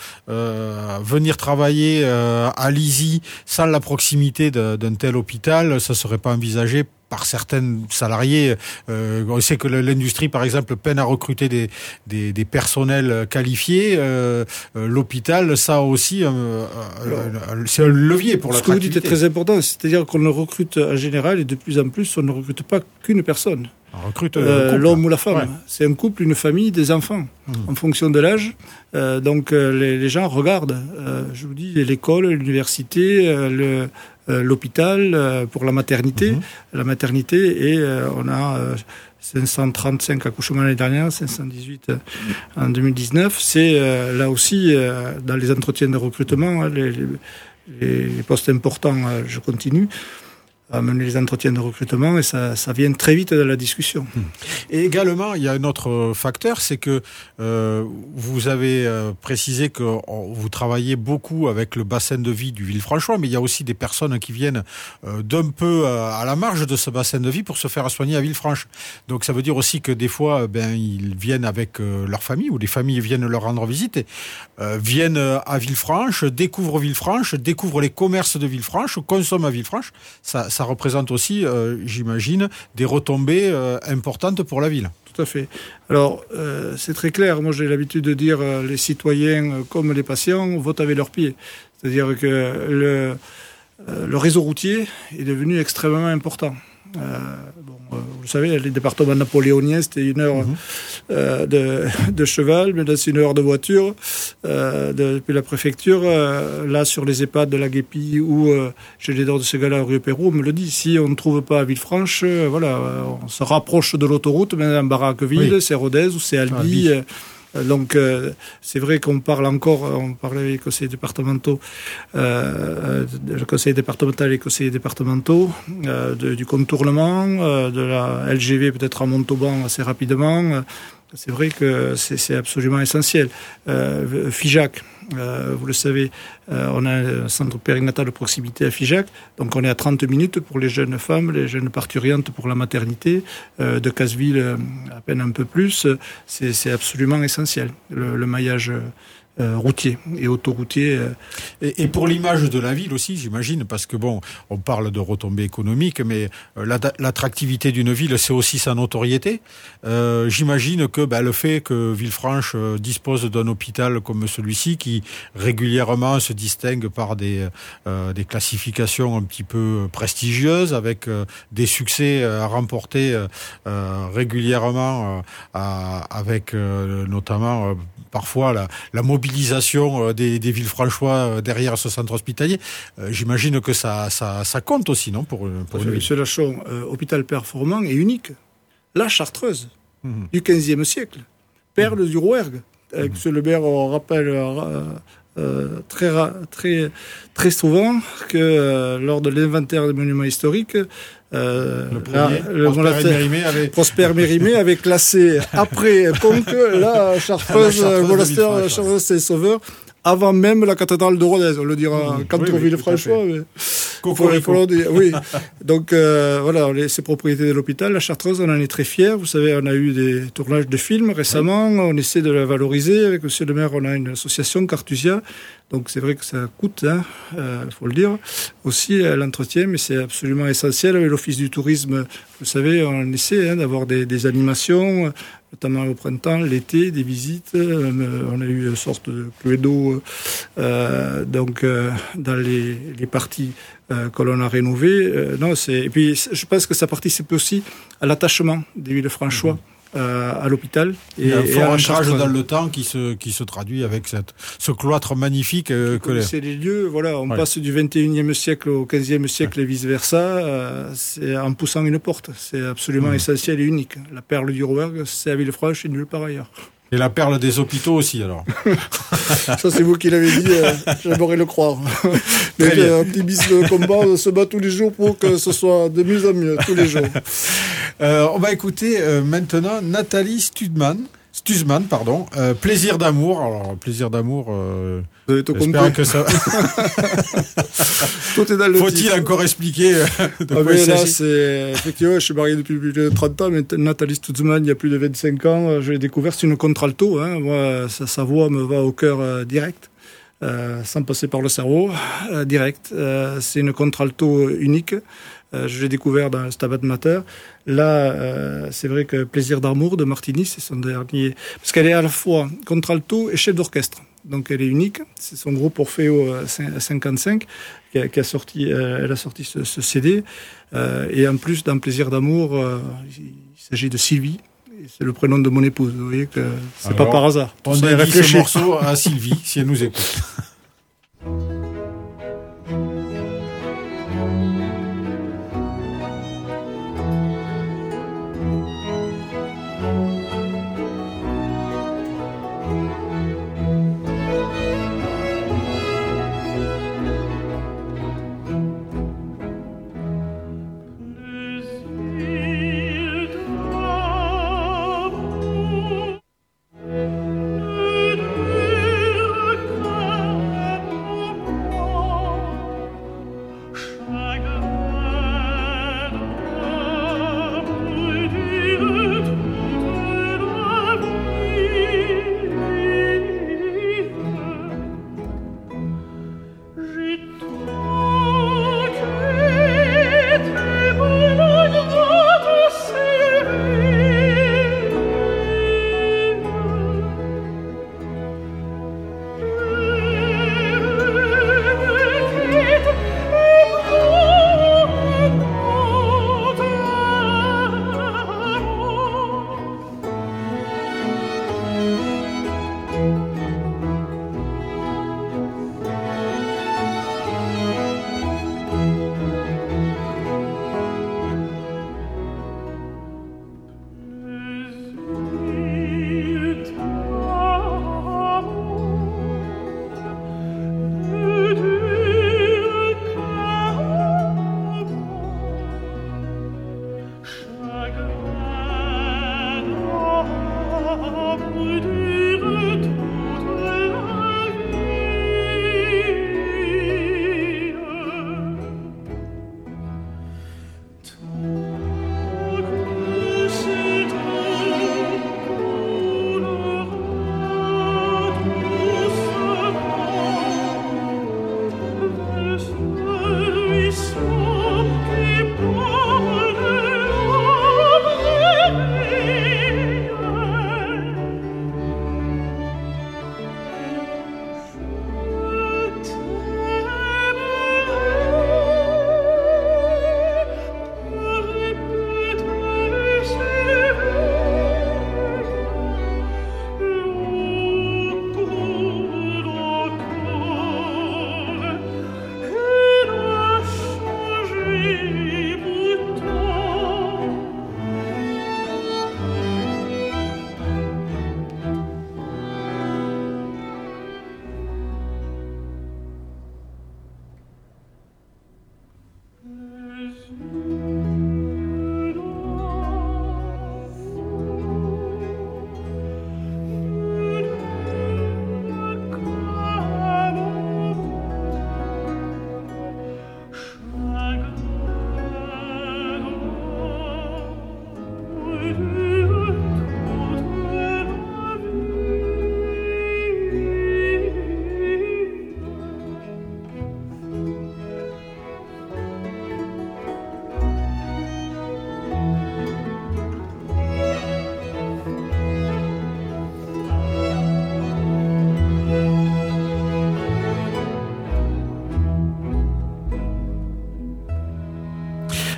venir travailler à Lizy sans la proximité d'un tel hôpital, ça serait pas envisagé par certains salariés. On sait que l'industrie, par exemple, peine à recruter des personnels qualifiés. L'hôpital, ça aussi, c'est un levier pour l'attractivité. Ce que vous dites est très important, c'est-à-dire qu'on ne recrute en général, et de plus en plus, on ne recrute pas qu'une personne. On recrute l'homme ou la femme. Ouais. C'est un couple, une famille, des enfants, en fonction de l'âge. Donc les gens regardent, je vous dis, l'école, l'université, l'hôpital pour la maternité. La maternité, et on a 535 accouchements l'année dernière, 518 en 2019. C'est là aussi, dans les entretiens de recrutement, les postes importants, je continue à mener les entretiens de recrutement et ça vient très vite dans la discussion. Et également, il y a un autre facteur, c'est que vous avez précisé que vous travaillez beaucoup avec le bassin de vie du Villefranchois, mais il y a aussi des personnes qui viennent d'un peu à la marge de ce bassin de vie pour se faire soigner à Villefranche. Donc ça veut dire aussi que des fois, ils viennent avec leur famille, ou les familles viennent leur rendre visite, et, viennent à Villefranche, découvrent les commerces de Villefranche, consomment à Villefranche. Ça représente aussi, j'imagine, des retombées importantes pour la ville. Tout à fait. Alors, c'est très clair. Moi, j'ai l'habitude de dire les citoyens comme les patients votent avec leurs pieds. C'est-à-dire que le réseau routier est devenu extrêmement important. Vous savez, les départements napoléoniens, c'était 1 heure de cheval, mais là, c'est 1 heure de voiture depuis la préfecture. Là, sur les EHPAD de la Guépie ou chez les Dors de Ségala, rue Perrault, on me le dit, si on ne trouve pas à Villefranche, on se rapproche de l'autoroute, mais en Baraqueville, c'est Rodez ou c'est Albi. Donc c'est vrai qu'on parlait avec les conseillers départementaux, le conseil départemental et les conseillers départementaux du contournement, de la LGV peut-être à Montauban assez rapidement, C'est vrai que c'est absolument essentiel. Figeac, vous le savez, on a un centre périnatal de proximité à Figeac, donc on est à 30 minutes pour les jeunes femmes, les jeunes parturientes pour la maternité. De Casseville, à peine un peu plus. C'est absolument essentiel, le maillage routier et autoroutier. Et pour l'image de la ville aussi, j'imagine, parce que bon, on parle de retombées économiques, mais l'attractivité d'une ville, c'est aussi sa notoriété. J'imagine que le fait que Villefranche dispose d'un hôpital comme celui-ci, qui régulièrement se distingue par des classifications un petit peu prestigieuses, avec des succès à remporter régulièrement, avec notamment parfois la mobilisation des Villefranchois derrière ce centre hospitalier. J'imagine que ça compte aussi, non, pour une ville. Monsieur Lachon, hôpital performant et unique. La Chartreuse, du XVe siècle. Perle du Rouergue. Avec monsieur le maire, on rappelle très souvent que lors de l'inventaire des monuments historiques, Prosper Mérimée avait classé après Conques la Chartreuse, monastère Chartreuse Saint-Sauveur, avant même la cathédrale de Rodez. On le dira quand on Villefranchois, mais il faut le dire. Oui. Donc voilà, ces propriétés de l'hôpital, la Chartreuse, on en est très fiers. Vous savez, on a eu des tournages de films récemment. On essaie de la valoriser. Avec monsieur le maire, on a une association, Cartusia. Donc c'est vrai que ça coûte, faut le dire, aussi l'entretien, mais c'est absolument essentiel. Avec l'Office du tourisme, vous savez, on essaie d'avoir des animations, notamment au printemps, l'été, des visites. On a eu une sorte de Cluedo dans les parties que l'on a rénovées. Et puis je pense que ça participe aussi à l'attachement des Villefranchois à l'hôpital. Il y a un fort ancrage dans le temps qui se traduit avec ce cloître magnifique. C'est les lieux, voilà, on passe du 21e siècle au 15e siècle et vice-versa, c'est en poussant une porte. C'est absolument essentiel et unique. La perle du Rouergue, c'est à Villefranche et nulle part ailleurs. Et la perle des hôpitaux aussi, alors. Ça, c'est vous qui l'avez dit, j'aimerais le croire. Mais un petit bis de combat, on se bat tous les jours pour que ce soit de mieux en mieux, tous les jours. On va écouter maintenant Nathalie Stuzman, Plaisir d'amour. Alors, Plaisir d'amour, j'espère que ça... Tout est dans le Faut-il titre. Encore expliquer de quoi mais il là, s'agit? effectivement, je suis marié depuis plus de 30 ans, mais Nathalie Stuzman, il y a plus de 25 ans, je l'ai découvert, c'est une contralto. Moi, sa voix me va au cœur direct. Sans passer par le cerveau, direct. C'est une contralto unique. Je l'ai découvert dans Stabat Mater. Là, c'est vrai que Plaisir d'amour de Martini, c'est son dernier... Parce qu'elle est à la fois contralto et chef d'orchestre. Donc elle est unique. C'est son groupe Orfeo 55 qui a sorti, elle a sorti ce CD. Et en plus, dans Plaisir d'amour, il s'agit de Sylvie. C'est le prénom de mon épouse. Vous voyez que c'est pas par hasard. On dédie ce morceau à Sylvie, si elle nous écoute.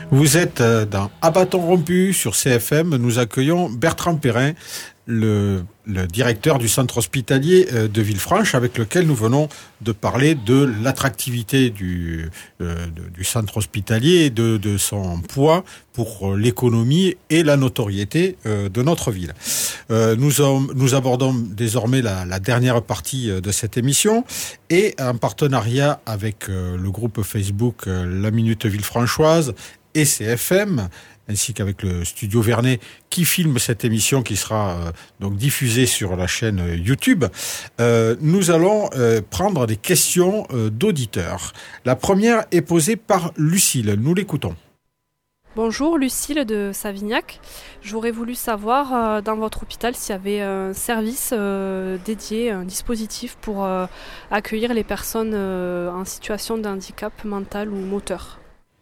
Vous êtes dans À bâton rompu sur CFM. Nous accueillons Bertrand Perrin, le directeur du centre hospitalier de Villefranche, avec lequel nous venons de parler de l'attractivité du centre hospitalier et de son poids pour l'économie et la notoriété de notre ville. Nous abordons désormais la dernière partie de cette émission et en partenariat avec le groupe Facebook La Minute Villefranchoise et CFM, ainsi qu'avec le studio Vernet qui filme cette émission qui sera donc diffusée sur la chaîne YouTube, nous allons prendre des questions d'auditeurs. La première est posée par Lucille. Nous l'écoutons. Bonjour, Lucille de Savignac. J'aurais voulu savoir dans votre hôpital s'il y avait un service dédié, un dispositif pour accueillir les personnes en situation de handicap mental ou moteur.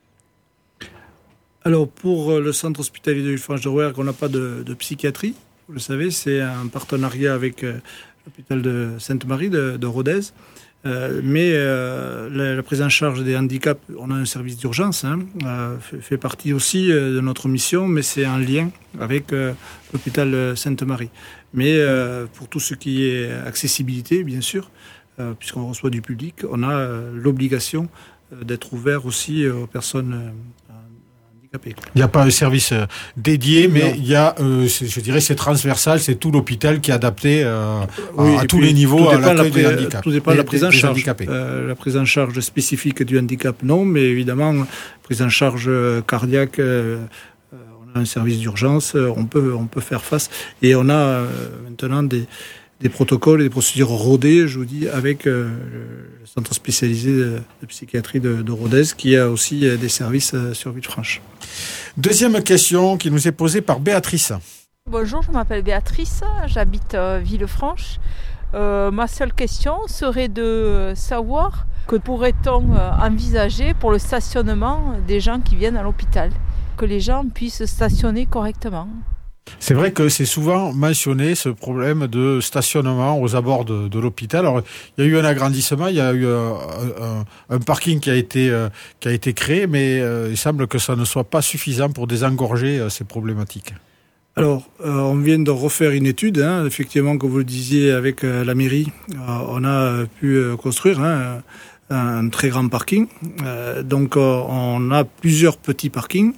Alors, pour le centre hospitalier de Villefranche-de-Rouergue, on n'a pas de psychiatrie. Vous le savez, c'est un partenariat avec l'hôpital de Sainte-Marie de Rodez. Mais la prise en charge des handicaps, on a un service d'urgence, fait partie aussi de notre mission, mais c'est en lien avec l'hôpital Sainte-Marie. Mais pour tout ce qui est accessibilité, bien sûr, puisqu'on reçoit du public, on a l'obligation d'être ouvert aussi aux personnes handicapées. Il n'y a pas un service dédié, mais il y a, je dirais, c'est transversal, c'est tout l'hôpital qui est adapté à tous les niveaux à l'accueil des handicaps. Tout dépend de la prise en charge. La prise en charge spécifique du handicap, non, mais évidemment, prise en charge cardiaque, on a un service d'urgence, on peut faire face. Et on a maintenant des protocoles et des procédures rodées, je vous dis, avec le centre spécialisé de psychiatrie de Rodez, qui a aussi des services sur Villefranche. Deuxième question qui nous est posée par Béatrice. Bonjour, je m'appelle Béatrice, j'habite Villefranche. Ma seule question serait de savoir que pourrait-on envisager pour le stationnement des gens qui viennent à l'hôpital, que les gens puissent stationner correctement. C'est vrai que c'est souvent mentionné, ce problème de stationnement aux abords de l'hôpital. Alors, il y a eu un agrandissement, il y a eu un parking qui a été créé, mais il semble que ça ne soit pas suffisant pour désengorger ces problématiques. Alors, on vient de refaire une étude, effectivement, comme vous le disiez, avec la mairie. On a pu construire un très grand parking. Donc, on a plusieurs petits parkings.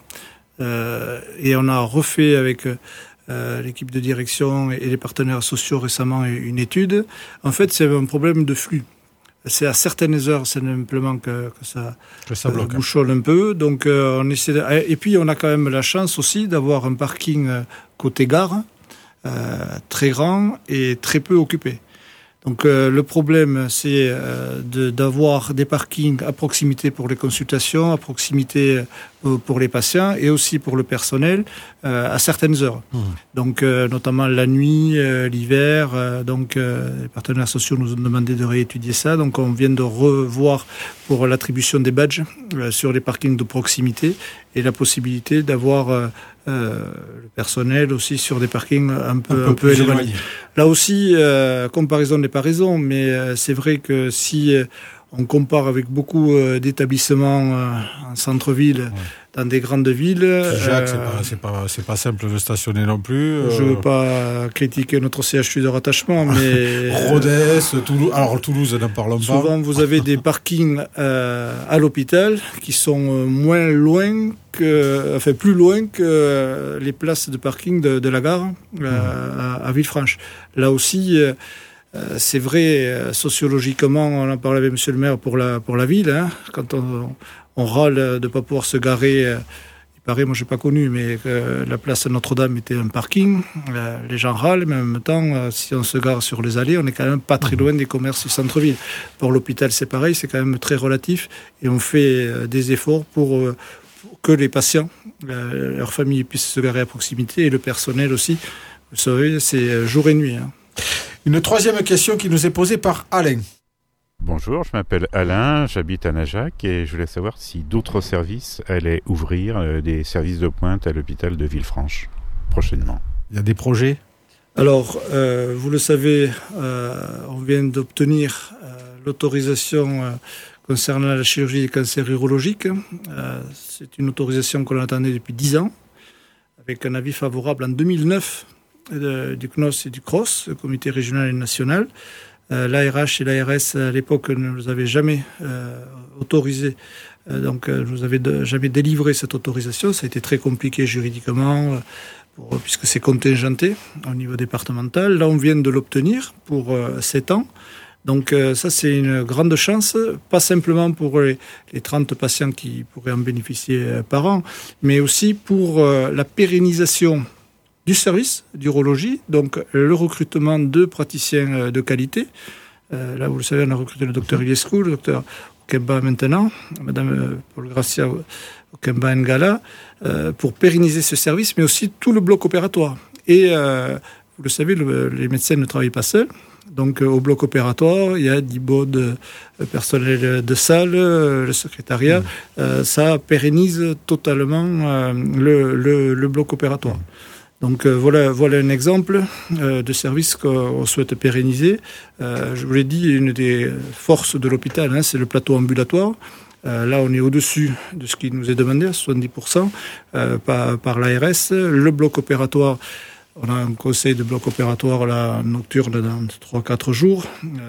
Et on a refait avec l'équipe de direction et les partenaires sociaux récemment une étude. En fait, c'est un problème de flux. C'est à certaines heures simplement que ça bouchonne un peu. Donc, on essaie et puis, on a quand même la chance aussi d'avoir un parking côté gare, très grand et très peu occupé. Donc le problème, c'est d'avoir des parkings à proximité pour les consultations, à proximité pour les patients et aussi pour le personnel à certaines heures. Donc notamment la nuit, l'hiver. Donc les partenaires sociaux nous ont demandé de réétudier ça. Donc on vient de revoir pour l'attribution des badges sur les parkings de proximité et la possibilité d'avoir le personnel aussi sur des parkings un peu éloignés. Là aussi, comparaison n'est pas raison, mais c'est vrai que si on compare avec beaucoup d'établissements en centre-ville, dans des grandes villes. Jacques, c'est pas simple de stationner non plus. Je veux pas critiquer notre CHU de rattachement, mais Rodez, Toulouse. Alors Toulouse, n'en parlons pas. Souvent, vous avez des parkings à l'hôpital qui sont plus loin que les places de parking de la gare à Villefranche. Là aussi. C'est vrai, sociologiquement, on en parlait avec monsieur le maire pour la ville, quand on râle de ne pas pouvoir se garer, il paraît, moi j'ai pas connu, mais que la place Notre-Dame était un parking, les gens râlent, mais en même temps, si on se gare sur les allées, on est quand même pas très loin des commerces du centre-ville. Pour l'hôpital, c'est pareil, c'est quand même très relatif, et on fait des efforts pour que les patients, leurs familles puissent se garer à proximité, et le personnel aussi. Vous savez, c'est jour et nuit. Une troisième question qui nous est posée par Alain. Bonjour, je m'appelle Alain, j'habite à Najac et je voulais savoir si d'autres services allaient ouvrir des services de pointe à l'hôpital de Villefranche prochainement. Il y a des projets ? Alors, vous le savez, on vient d'obtenir l'autorisation concernant la chirurgie des cancers urologiques. C'est une autorisation qu'on attendait depuis 10 ans, avec un avis favorable en 2009 du CNOS et du CROSS, le comité régional et national. L'ARH et l'ARS à l'époque ne nous avaient jamais autorisé, donc ne nous avaient jamais délivré cette autorisation. Ça a été très compliqué juridiquement, puisque c'est contingenté au niveau départemental. Là, on vient de l'obtenir pour 7 ans. Donc ça, c'est une grande chance, pas simplement pour les 30 patients qui pourraient en bénéficier par an, mais aussi pour la pérennisation du service d'urologie, donc le recrutement de praticiens de qualité. Là, vous le savez, on a recruté le docteur Iliescu, le docteur Okemba maintenant, Madame Paul Gracia Okemba Ngala, pour pérenniser ce service, mais aussi tout le bloc opératoire. Et vous le savez, les médecins ne travaillent pas seuls. Donc au bloc opératoire, il y a 10 de personnel de salle, le secrétariat. Ça pérennise totalement le bloc opératoire. Donc voilà un exemple de service qu'on souhaite pérenniser. Je vous l'ai dit, une des forces de l'hôpital, c'est le plateau ambulatoire. Là, on est au-dessus de ce qui nous est demandé, à 70% par l'ARS. Le bloc opératoire, on a un conseil de bloc opératoire là, nocturne dans 3-4 jours.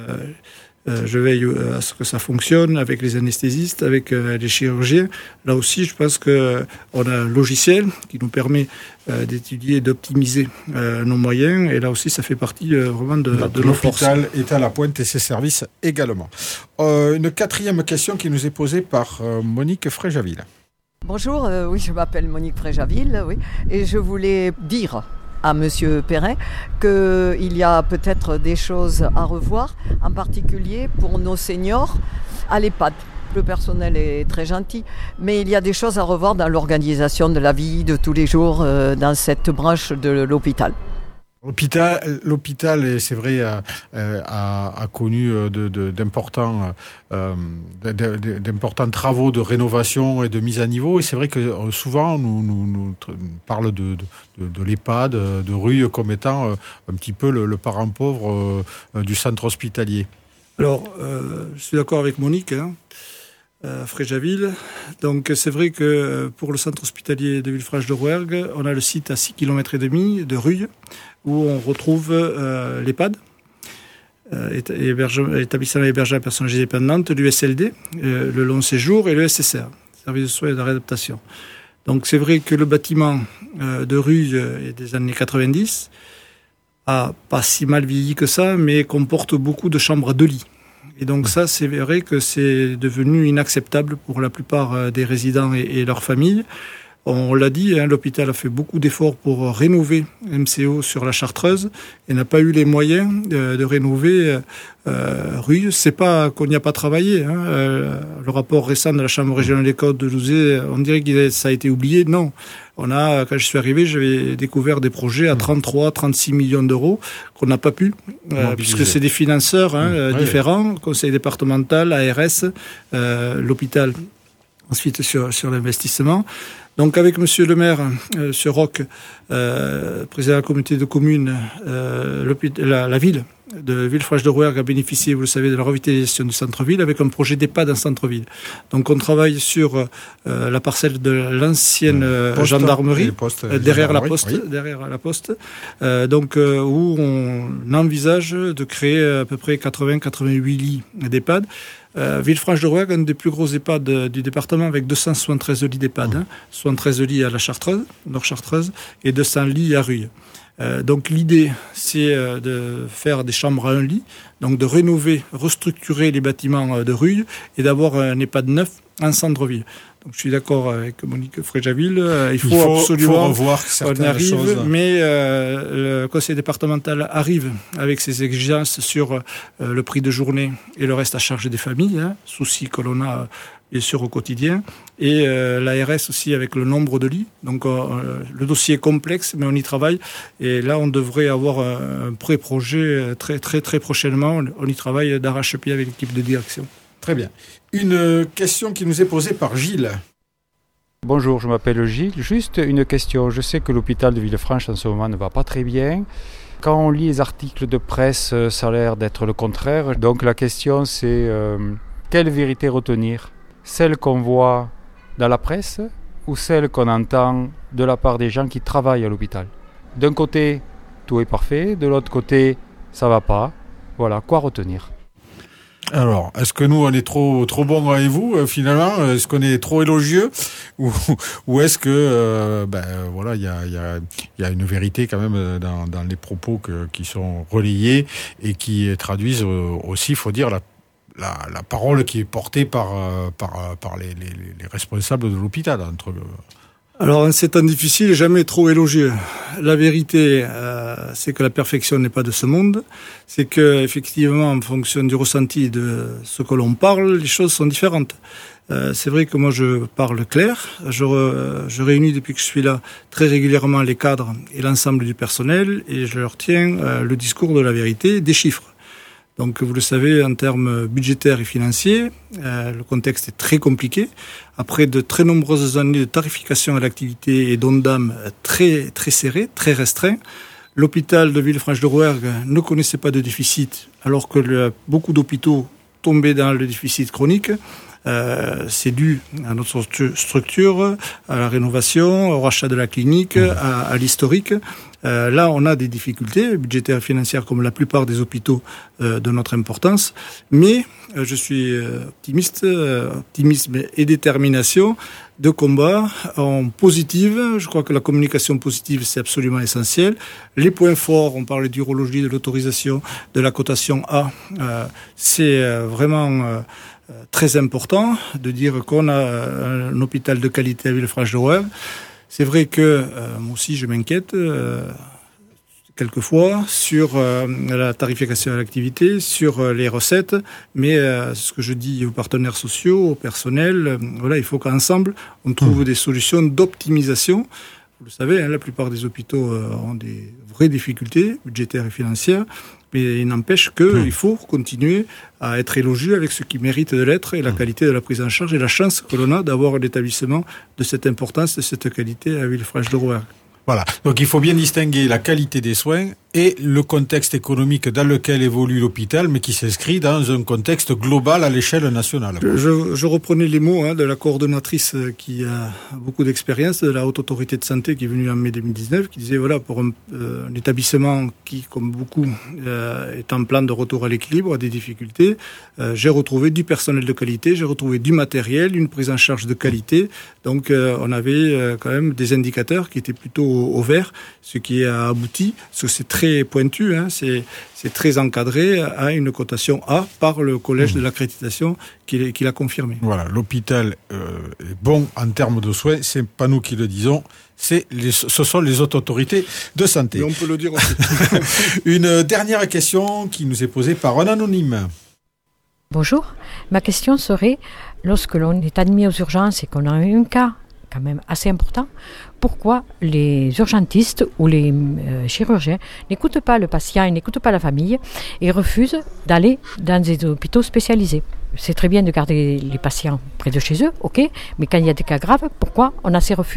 Je veille à ce que ça fonctionne avec les anesthésistes, avec les chirurgiens. Là aussi, je pense qu'on a un logiciel qui nous permet d'étudier et d'optimiser nos moyens. Et là aussi, ça fait partie vraiment de nos forces. L'hôpital est à la pointe et ses services également. Une quatrième question qui nous est posée par Monique Fréjaville. Bonjour, oui, je m'appelle Monique Fréjaville, oui, et je voulais dire à Monsieur Perrin qu'il y a peut-être des choses à revoir, en particulier pour nos seniors à l'EHPAD. Le personnel est très gentil, mais il y a des choses à revoir dans l'organisation de la vie de tous les jours dans cette branche de l'hôpital. L'hôpital, c'est vrai, a connu d'importants travaux de rénovation et de mise à niveau. Et c'est vrai que souvent, nous parle de l'EHPAD, de Rueil comme étant un petit peu le parent pauvre du centre hospitalier. Alors, je suis d'accord avec Monique, Fréjaville. Donc c'est vrai que pour le centre hospitalier de Villefranche-de-Rouergue, on a le site à 6,5 km de Rueil, où on retrouve l'EHPAD, établissement hébergeant personnes âgées dépendantes, l'USLD, le long séjour et le SSR, service de soins et de réadaptation. Donc c'est vrai que le bâtiment de Rueil est des années 90, a pas si mal vieilli que ça, mais comporte beaucoup de chambres de lit. Et donc ça, c'est vrai que c'est devenu inacceptable pour la plupart des résidents et leurs familles. On l'a dit, l'hôpital a fait beaucoup d'efforts pour rénover MCO sur la Chartreuse et n'a pas eu les moyens de rénover Rueil. C'est pas qu'on n'y a pas travaillé. Le rapport récent de la Chambre régionale des Côtes de Louzé, on dirait que ça a été oublié. Non. Quand je suis arrivé, j'avais découvert des projets à 33-36 millions d'euros qu'on n'a pas pu, puisque c'est des financeurs différents, conseil départemental, ARS, l'hôpital, ensuite sur l'investissement. Donc avec Monsieur le maire, Monsieur Roch, président de la communauté de communes, la ville de Villefranche-de-Rouergue a bénéficié, vous le savez, de la revitalisation du centre-ville avec un projet d'EHPAD en centre-ville. Donc on travaille sur la parcelle de l'ancienne gendarmerie, derrière la poste, donc où on envisage de créer à peu près 80-88 lits d'EHPAD. Villefranche-de-Rouergue, un des plus gros EHPAD du département avec 273 lits d'EHPAD, 73 lits à la Chartreuse, Nord-Chartreuse, et 200 lits à Rueil. Donc l'idée, c'est de faire des chambres à un lit, donc de rénover, restructurer les bâtiments de Rueil et d'avoir un EHPAD neuf en centre-ville. Donc je suis d'accord avec Monique Fréjaville, il faut absolument revoir certaines choses. Mais le conseil départemental arrive avec ses exigences sur le prix de journée et le reste à charge des familles, souci que l'on a bien sûr au quotidien, et l'ARS aussi avec le nombre de lits. Donc le dossier est complexe, mais on y travaille, et là on devrait avoir un pré-projet très très très prochainement. On y travaille d'arrache-pied avec l'équipe de direction. Très bien. Une question qui nous est posée par Gilles. Bonjour, je m'appelle Gilles. Juste une question. Je sais que l'hôpital de Villefranche en ce moment ne va pas très bien. Quand on lit les articles de presse, ça a l'air d'être le contraire. Donc la question c'est... quelle vérité retenir ? Celle qu'on voit dans la presse ou celle qu'on entend de la part des gens qui travaillent à l'hôpital ? D'un côté, tout est parfait, de l'autre côté, ça va pas. Voilà, quoi retenir ? Alors, est-ce que nous, on est trop bons avec vous, finalement ? Est-ce qu'on est trop élogieux ? Ou est-ce que, voilà, il y a une vérité quand même dans les propos qui sont relayés et qui traduisent aussi, il faut dire, la parole qui est portée par les responsables de l'hôpital. Alors, en ces temps difficiles, jamais trop élogieux. La vérité, c'est que la perfection n'est pas de ce monde. C'est que, effectivement, en fonction du ressenti de ce que l'on parle, les choses sont différentes. C'est vrai que moi, je parle clair. Je réunis depuis que je suis là très régulièrement les cadres et l'ensemble du personnel et je leur tiens le discours de la vérité, des chiffres. Donc, vous le savez, en termes budgétaires et financiers, le contexte est très compliqué. Après de très nombreuses années de tarification à l'activité et d'ONDAM très, très serrés, très restreints, l'hôpital de Villefranche-de-Rouergue ne connaissait pas de déficit, alors que beaucoup d'hôpitaux tombaient dans le déficit chronique. C'est dû à notre structure, à la rénovation, au rachat de la clinique, à l'historique. Là, on a des difficultés budgétaires et financières comme la plupart des hôpitaux de notre importance. Mais je suis optimisme et détermination de combat en positive. Je crois que la communication positive, c'est absolument essentiel. Les points forts, on parle d'urologie, de l'autorisation, de la cotation A. C'est vraiment très important de dire qu'on a un hôpital de qualité à Villefranche-de-Rouergue. C'est vrai que moi aussi je m'inquiète quelquefois sur la tarification à l'activité, sur les recettes, mais ce que je dis aux partenaires sociaux, au personnel, voilà, il faut qu'ensemble on trouve des solutions d'optimisation. Vous le savez, la plupart des hôpitaux ont des vraies difficultés budgétaires et financières, mais il n'empêche qu'il faut continuer à être élogieux avec ce qui mérite de l'être et la qualité de la prise en charge et la chance que l'on a d'avoir un établissement de cette importance, de cette qualité à Villefranche-de-Rouergue. Voilà, donc il faut bien distinguer la qualité des soins et le contexte économique dans lequel évolue l'hôpital, mais qui s'inscrit dans un contexte global à l'échelle nationale. Je reprenais les mots de la coordonnatrice qui a beaucoup d'expérience de la Haute Autorité de Santé qui est venue en mai 2019, qui disait voilà, pour un établissement qui, comme beaucoup, est en plan de retour à l'équilibre, a des difficultés, j'ai retrouvé du personnel de qualité, j'ai retrouvé du matériel, une prise en charge de qualité, donc on avait quand même des indicateurs qui étaient plutôt au vert, ce qui a abouti, parce que c'est très pointu, c'est très encadré à une cotation A par le collège de l'accréditation qui l'a confirmé. Voilà, l'hôpital est bon en termes de soins, c'est pas nous qui le disons, ce sont les autorités de santé. Mais on peut le dire aussi. Une dernière question qui nous est posée par un anonyme. Bonjour, ma question serait, lorsque l'on est admis aux urgences et qu'on a un cas quand même assez important, pourquoi les urgentistes ou les chirurgiens n'écoutent pas le patient, ils n'écoutent pas la famille et refusent d'aller dans des hôpitaux spécialisés. C'est très bien de garder les patients près de chez eux, ok, mais quand il y a des cas graves, pourquoi on a ces refus ?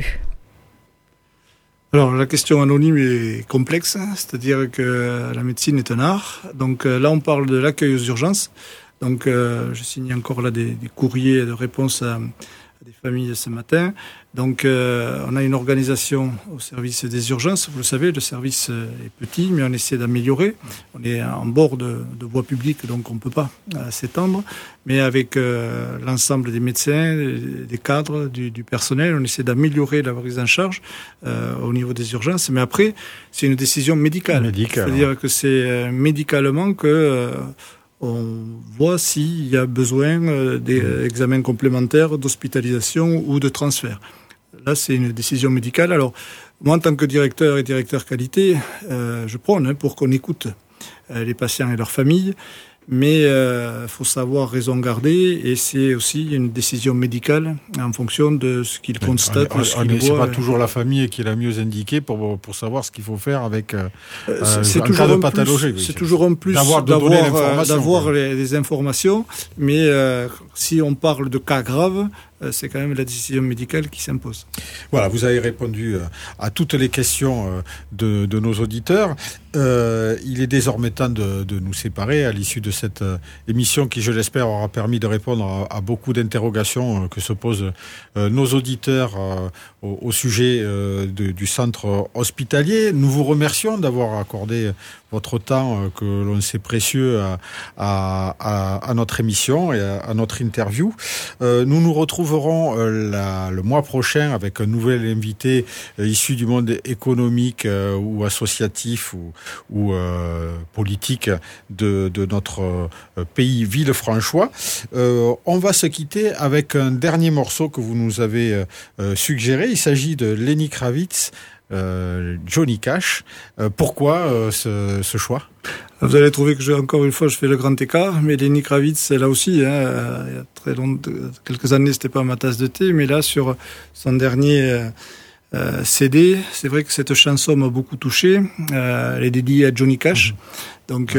Alors la question anonyme est complexe, c'est-à-dire que la médecine est un art. Donc là on parle de l'accueil aux urgences. Donc je signe encore là des courriers de réponse à des familles ce matin. Donc on a une organisation au service des urgences. Vous le savez, le service est petit, mais on essaie d'améliorer. On est en bord de voie publique, donc on ne peut pas s'étendre. Mais avec l'ensemble des médecins, des cadres, du personnel, on essaie d'améliorer la prise en charge au niveau des urgences. Mais après, c'est une décision médicale. C'est-à-dire que c'est médicalement que on voit s'il y a besoin d'examens complémentaires, d'hospitalisation ou de transfert. Là, c'est une décision médicale. Alors, moi, en tant que directeur et directeur qualité, je prône pour qu'on écoute les patients et leurs familles, mais faut savoir raison garder, et c'est aussi une décision médicale en fonction de ce qu'ils constatent. C'est pas toujours la famille qui est la mieux indiquée pour savoir ce qu'il faut faire avec c'est toujours cas de pathologie. C'est toujours un plus d'avoir les informations, mais si on parle de cas graves, c'est quand même la décision médicale qui s'impose. Voilà, vous avez répondu à toutes les questions de nos auditeurs. Il est désormais temps de nous séparer à l'issue de cette émission qui, je l'espère, aura permis de répondre à beaucoup d'interrogations que se posent nos auditeurs au sujet du centre hospitalier. Nous vous remercions d'avoir accordé votre temps que l'on sait précieux à notre émission et à notre interview. Nous nous retrouverons le mois prochain avec un nouvel invité issu du monde économique ou associatif ou politique de notre pays Villefranchois. On va se quitter avec un dernier morceau que vous nous avez suggéré. Il s'agit de Lenny Kravitz, Johnny Cash. Pourquoi ce choix ? Vous allez trouver que encore une fois je fais le grand écart, mais Lenny Kravitz là aussi, il y a quelques années c'était pas ma tasse de thé, mais là sur son dernier CD, c'est vrai que cette chanson m'a beaucoup touché. Elle est dédiée à Johnny Cash. Donc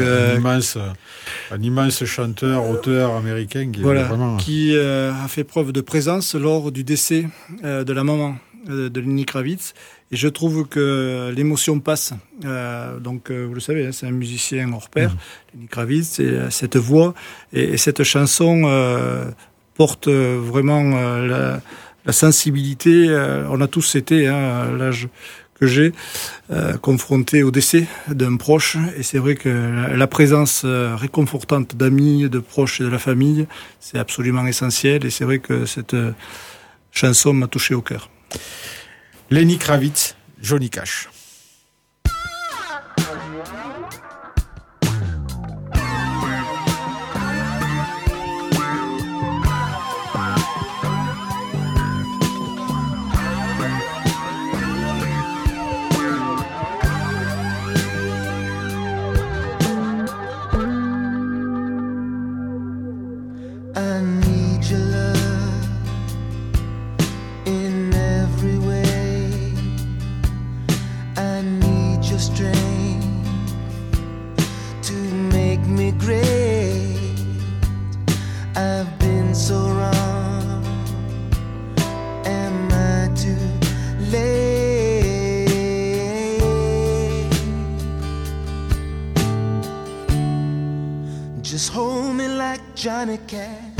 un immense chanteur, auteur américain qui a fait preuve de présence lors du décès de la maman de Lenny Kravitz. Et je trouve que l'émotion passe. Vous le savez, c'est un musicien hors pair, Lenny Kravitz, et cette voix et cette chanson porte vraiment la sensibilité. On a tous été, à l'âge que j'ai, confronté au décès d'un proche. Et c'est vrai que la présence réconfortante d'amis, de proches et de la famille, c'est absolument essentiel. Et c'est vrai que cette chanson m'a touché au cœur. Lenny Kravitz, Johnny Cash. Just hold me like Johnny Cash.